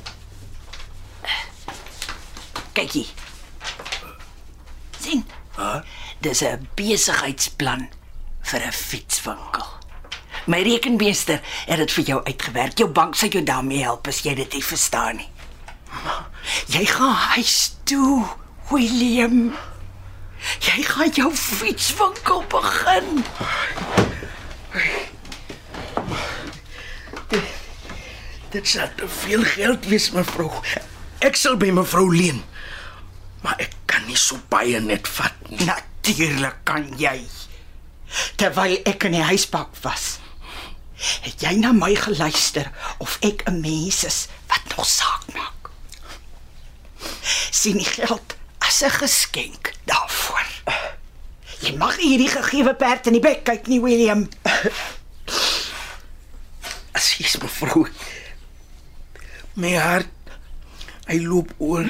Kyk hier. Sien? Huh? Dis 'n besigheidsplan vir 'n fietswinkel. My rekenmeester het dit vir jou uitgewerk. Jou bank sal jou daarmee help as jy dit nie verstaan nie. Jy gaan huis toe, William. Jy gaan jou fietswinkel begin. Dit, dit sal te veel geld wees, mevrou. Ek sal by mevrou leen. Maar ek kan nie so baie net vat nie. Natuurlik kan jy. Terwyl ek in die huisbak was, het jy na my geluister of ek 'n mens is wat nog saak maak. Sien die geld as 'n geskenk daarvoor. Jy mag hierdie gegewe perd in die bek kyk nie, William. As jy is, mevrou. My hart, hy loop oor.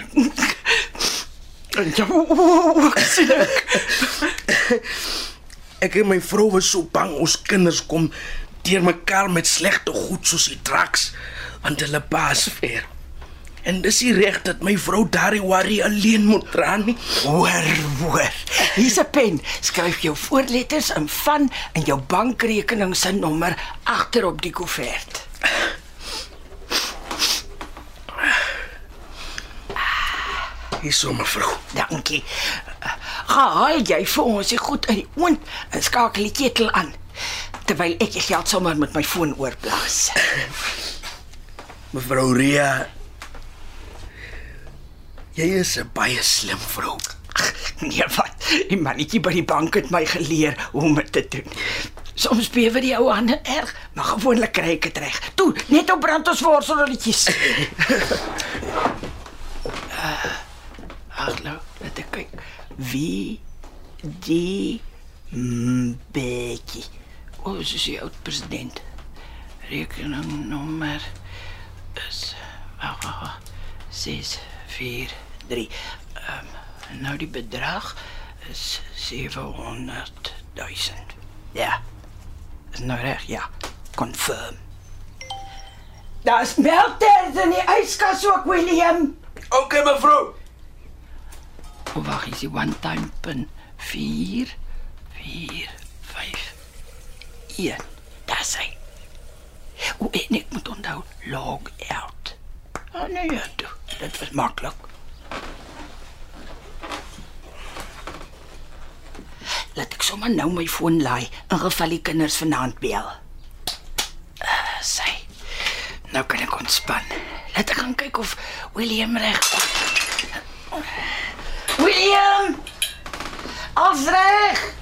Ja, ook sien ek. Ek en my vrou was so bang ons kinders kom deur mekaar met slegte goed soos die draks, want hulle baas ver. En dis nie reg dat my vrou daardie worry alleen moet dra nie. Hoor, hoor. Hier's 'n pen. Skryf jou voorletters in van en jou bankrekening se nommer agter op die koevert. Hier so, mevrou. Dankie. Ga haal jy vir ons die goed uit die oond en skakel die ketel aan, terwyl ek die geld sommer met my foon oorplaas. Mevrou Ria, jy is 'n baie slim vrou. Nee, wat? Die mannetjie by die bank het my geleer hoe om dit te doen. Soms bewe die ou hande erg, maar gewoonlik kry ek dit reg. Toe, net op brand ons worselletjies. uh, Ag nou, laat ek kyk. Wie die Mbeki. O, oh, is die oud-president. Rekeningnommer is wag, wag, wag, ses vier drie. Um, nou die bedrag is sewehonderd duisend. Ja. Is nou reg, ja. Confirm. Daar's melkters in die yskas ook, William. Okay, mevrou. O, wag, is die one-time pin. vier, vier, vyf, een. Daar is hy. O, en ek moet onthou, log out. Oh, nee, ja, toe. Dit was maklik. Laat ek sommer nou my foon laai, in geval die kinders vanaand bel. Uh, sy. Nou kan ek ontspan. Laat ek gaan kyk of William reg. William! Als reg!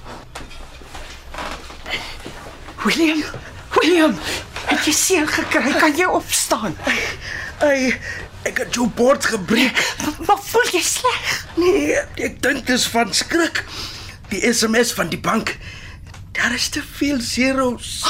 William, William, het jy seer gekry? Kan jy opstaan? Ai, ek het jou bord gebreek. Maar voel jy sleg? Nee, ek dink dis van skrik. Die S M S van die bank. Daar is te veel zeros.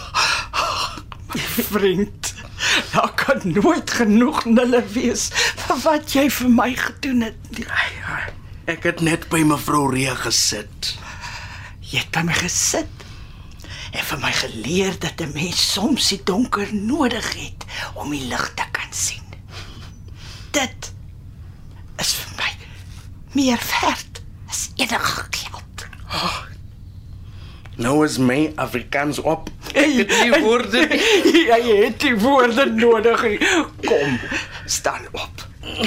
Vriend, daar kan nooit genoeg nulle wees vir wat jy vir my gedoen het. Ja, ek het net by mevrou Rea gesit. Jy het by my gesit en vir my geleer dat 'n mens soms die donker nodig het om die lig te kan sien. Dit is vir my meer werd as enige geld. Oh, nou is my Afrikaans op. Ek het die woorde. Jy het die woorde nodig. Kom, staan op.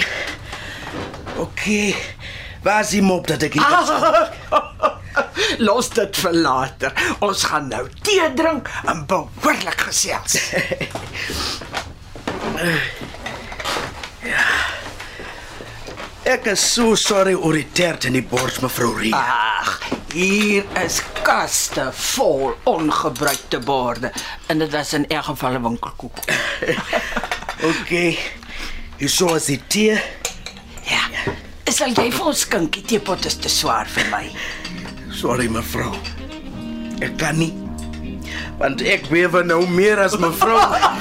Oké, waar is die mop dat ek hier kan staan? Los dit vir later. Ons gaan nou tee drink en behoorlik gesels. Ja. Ek is so sorry oor die tert in die bors, mevrou Rea. Ag, hier is kaste vol ongebruikte borde en dit was in elk geval 'n winkelkoek. Oké, hier so is die tee. Ja. Sal jy vir ons skink? Die teepot is te swaar vir my. Sorry mevrou. Ek kan nie. Want ek bewe nou meer as mevrou.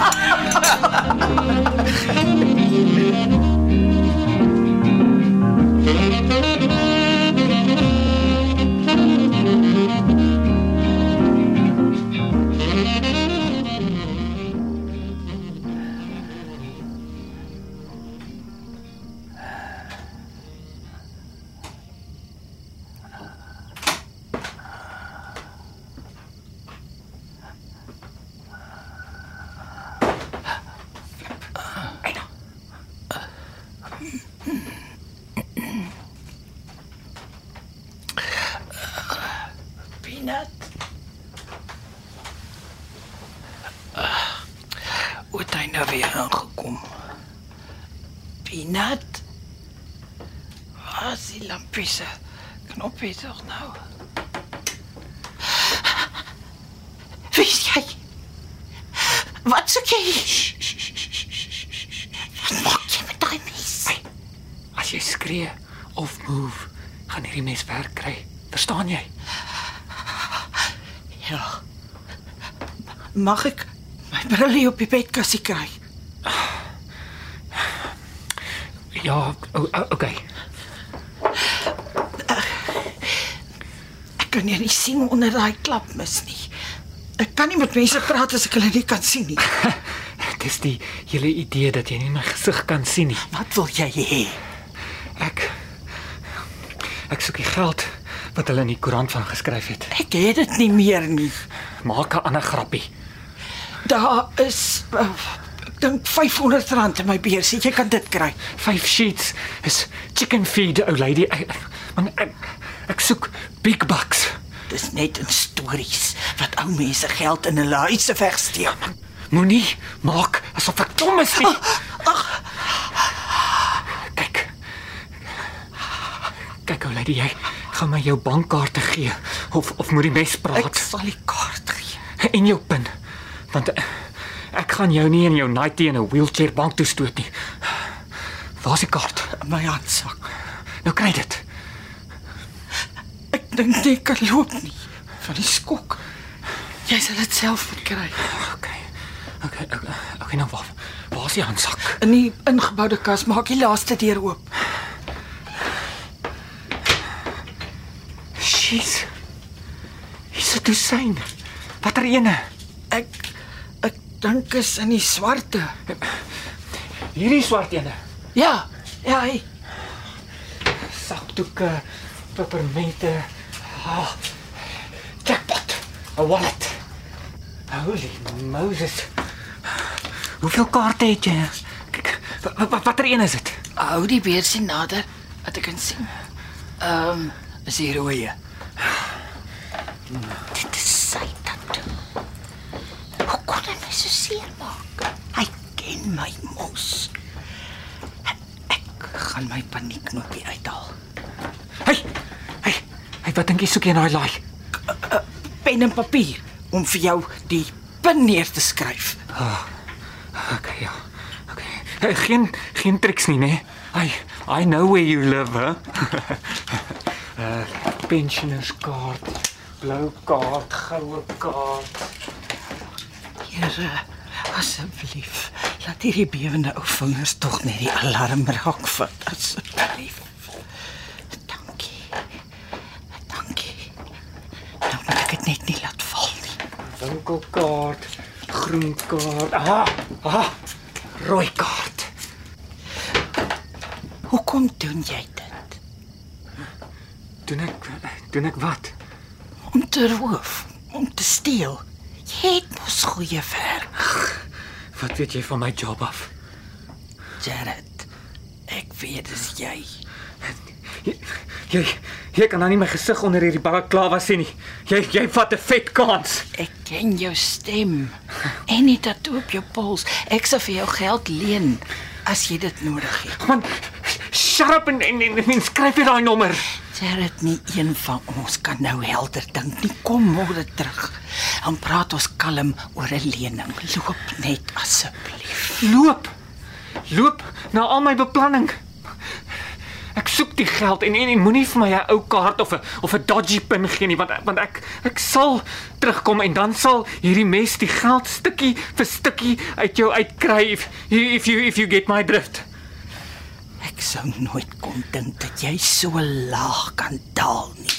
Peanut. Hoe het hy nou weer aangekom? Peanut? Waar is die lampie se knoppie toch nou? Wie is jy? Wat soek jy? Wat maak jy met daai mes? Hey, as jy skree of move, gaan hierdie mes werk kry. Verstaan jy? Ja. Mag ek my brille op die bedkassie kry? Ja, o, o, okay. Ek kan jy nie sien onder daai klapmis nie. Ek kan nie met mense praat as ek hulle nie kan sien nie. Dis die hele idee dat jy nie my gesig kan sien nie. Wat wil jy hê? Ek Ek soek die geld wat hulle in die koerant van geskryf het. Ek het dit nie meer nie. Maak 'n ander grappie. Daar is uh, ek dink vyfhonderd rand in my beursie. Jy kan dit kry. Five sheets is chicken feed, ou lady. Ek, man, ek, ek soek big bucks. Dis net in stories wat ou mense geld in hulle huise wegsteek. Moenie maak asof ek dom is nie. Ag, Kyk. Kyk, ou lady, jy gaan my jou bankkaarte gee of of moet die mes praat ek sal die kaart gee. en jou pin. Want eh, ek gaan jou nie in jou nightie in 'n wheelchair bank toe stoot nie. Waar's die kaart? In my handsak. Nou kry dit. Ek dink nie ek kan loop nie van die skok. Jy sal dit self moet kry. Okay. Okay, okay, okay nou waar? Waar's die handsak? In die ingeboude kas, maak die laaste deur oop. Jeez. Hier's 'n dosyn. Watter ene? Ek ek dink is in die swarte. Hierdie swart ene. Ja, ja, hy. Sakdoeke, pepermente. Ah, jackpot. 'n Wallet. Holy Moses. Hoeveel kaarte het jy? Kyk, wat, wat, watter een is dit? Hou die beursie nader, wat ek kan sien. Ehm, um, is die rooie. Dit is sy tattoo. Hoe kon hy my so seer maak? Hy ken my mos. Ek gaan my panieknopie uithaal. Hey, hey, hey, wat dink jy soek jy in daai laai? Pen en papier om vir jou die pin neer te skryf. Oh, okay, ja. Okay. Geen geen triks nie, né? I I know where you live, hè. uh, pensionerskaart, blou kaart, goue kaart. Here, asseblief, laat hierdie bewende ou vingers tog net die alarm raak vat, asseblief. Dankie. Dankie. Nou moet ek dit net nie laat val nie. Winkelkaart, groen kaart. Ah, ah, rooi kaart. Hoekom doen jy dit? Doen ek doen ek wat? Om te roof, om te steel. Jy het mos goeie werk. Wat weet jy van my job af? Jared, ek weet dis jy. Jy jy, jy kan nou nie my gesig onder hierdie balaklava sien nie. Jy jy vat 'n vet kans. Ek ken jou stem. En die tattoo op jou pols. Ek sal vir jou geld leen as jy dit nodig het. Man, shut up en en, en, en skryf jy daai nommer. Jared, nie een van ons kan nou helder dink nie. Kom môre terug. Dan praat ons kalm oor 'n lening. Loop net asseblief. Loop. Loop na al my beplanning. Ek soek die geld en en, en moenie vir my 'n ou kaart of 'n of 'n dodgy pin gee nie, want want ek ek sal terugkom en dan sal hierdie mes die geld stukkie vir stukkie uit jou uitkry if if you if you get my drift. Ek sou nooit kon dink dat jy so laag kan daal nie.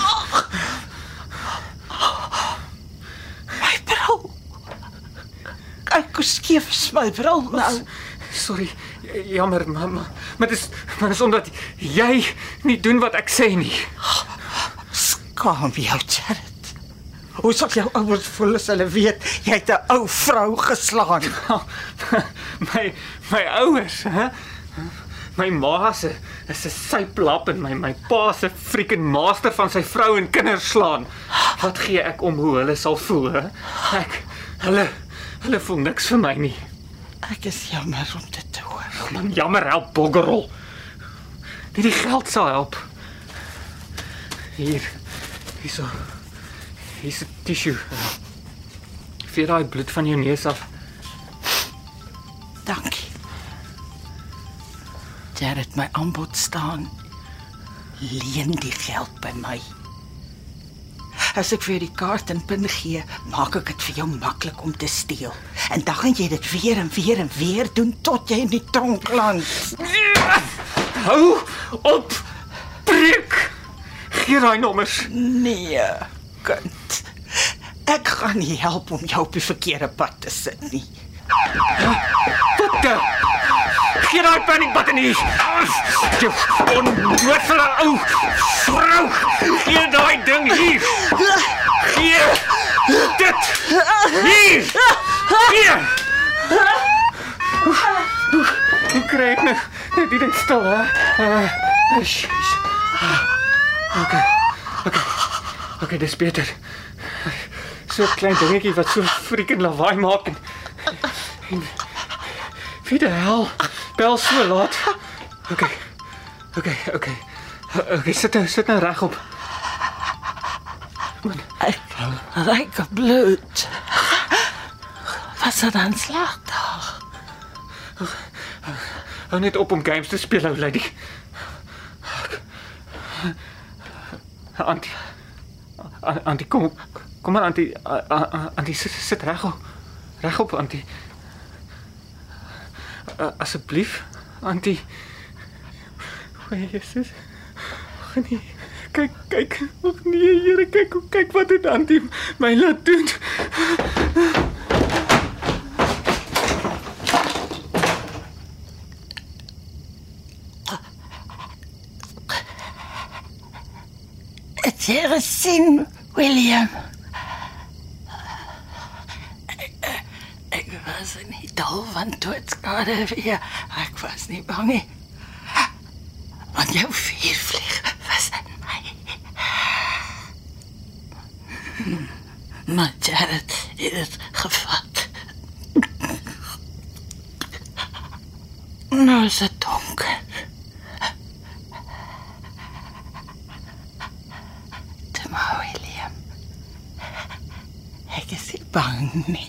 My bril. Kyk hoe skief is my bril nou. Sorry, jammer, mamma. Maar dis maar dis omdat jy nie doen wat ek sê nie. Skaam jou, Jared. Hoe sal jou ouers voel as hulle weet jy het 'n ou vrou geslaan? my my ouers, hè? My ma se is 'n syplap en my my pa se freaking master van sy vrou en kinders slaan. Wat gee ek om hoe hulle sal voel, hè? Ek hulle hulle voel niks vir my nie. Ek is jammer om dit te hoor. Man, jammer help boggerol. Net die geld sal help. Hier. Hierso. Hier's 'n tissue. Vee daai bloed van jou neus af. Dankie. Jared, my aanbod staan. Leen die geld by my. As ek vir die kaart en pin gee, maak ek dit vir jou maklik om te steel. En dan gaan jy dit weer en weer en weer doen tot jy in die tronk land. Hou op! Breek! Gee daai nommers. Nee, kind. Ek gaan nie help om jou op die verkeerde pad te sit nie. Wat die? Gee daai paniekbutton hier. Jy onnozele ou vrou. Gee daai ding hier. Gee dit hier. Hier. Hoe kry ek nou net die ding stil, hè? Uh, Oké, oké, oké, dis beter. So 'n klein dingetjie wat so freaking lawaai maak en, en wie die hel bel so laat. Oké, oké, oké, oké, sit nou, sit nou regop. Ek ruik bloed. Was er dan slag daar? Hou net op om games te speel, ou lady. Auntie, auntie, kom, kom maar, auntie, auntie, sit, sit regop, regop, auntie. Asseblief, auntie. O, Jesus. O, nee, kyk, kyk, o nee, Here, kyk, kyk wat het auntie my laat doen. Het jy gesien, William? Ek, ek was in die dal van Genade, ja, ek was nie bang nie. Want jou vuurvlieg was in my. Maar Jared het het gevat. Nou is het donker. Toe maar, William. Ek is nie bang nie.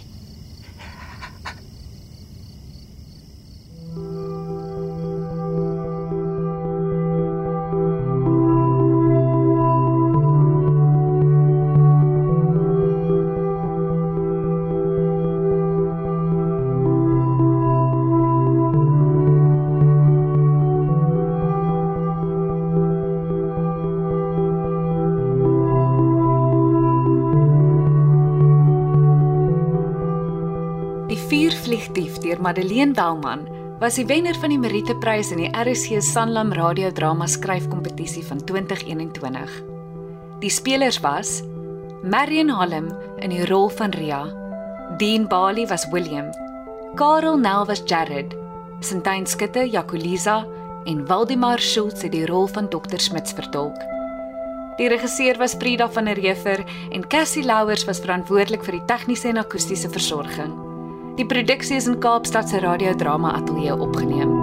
Vliegdief deur Madeleine Bellman was die wenner van die Meriteprys in die R S C Sanlam radiodrama skryfkompetisie van twintig eenentwintig. Die spelers was Marion Hallam in die rol van Ria, Dean Bali was William, Karel Nel was Jared, Sintyn Skutte Jacolisa en Waldemar Schultz het die rol van dokter Smits vertolk. Die regisseur was Frida van der Reever en Cassie Louwers was verantwoordelik vir die tegniese en akoestiese versorging. Die produksie is in Kaapstad se radiodrama ateljee opgeneem.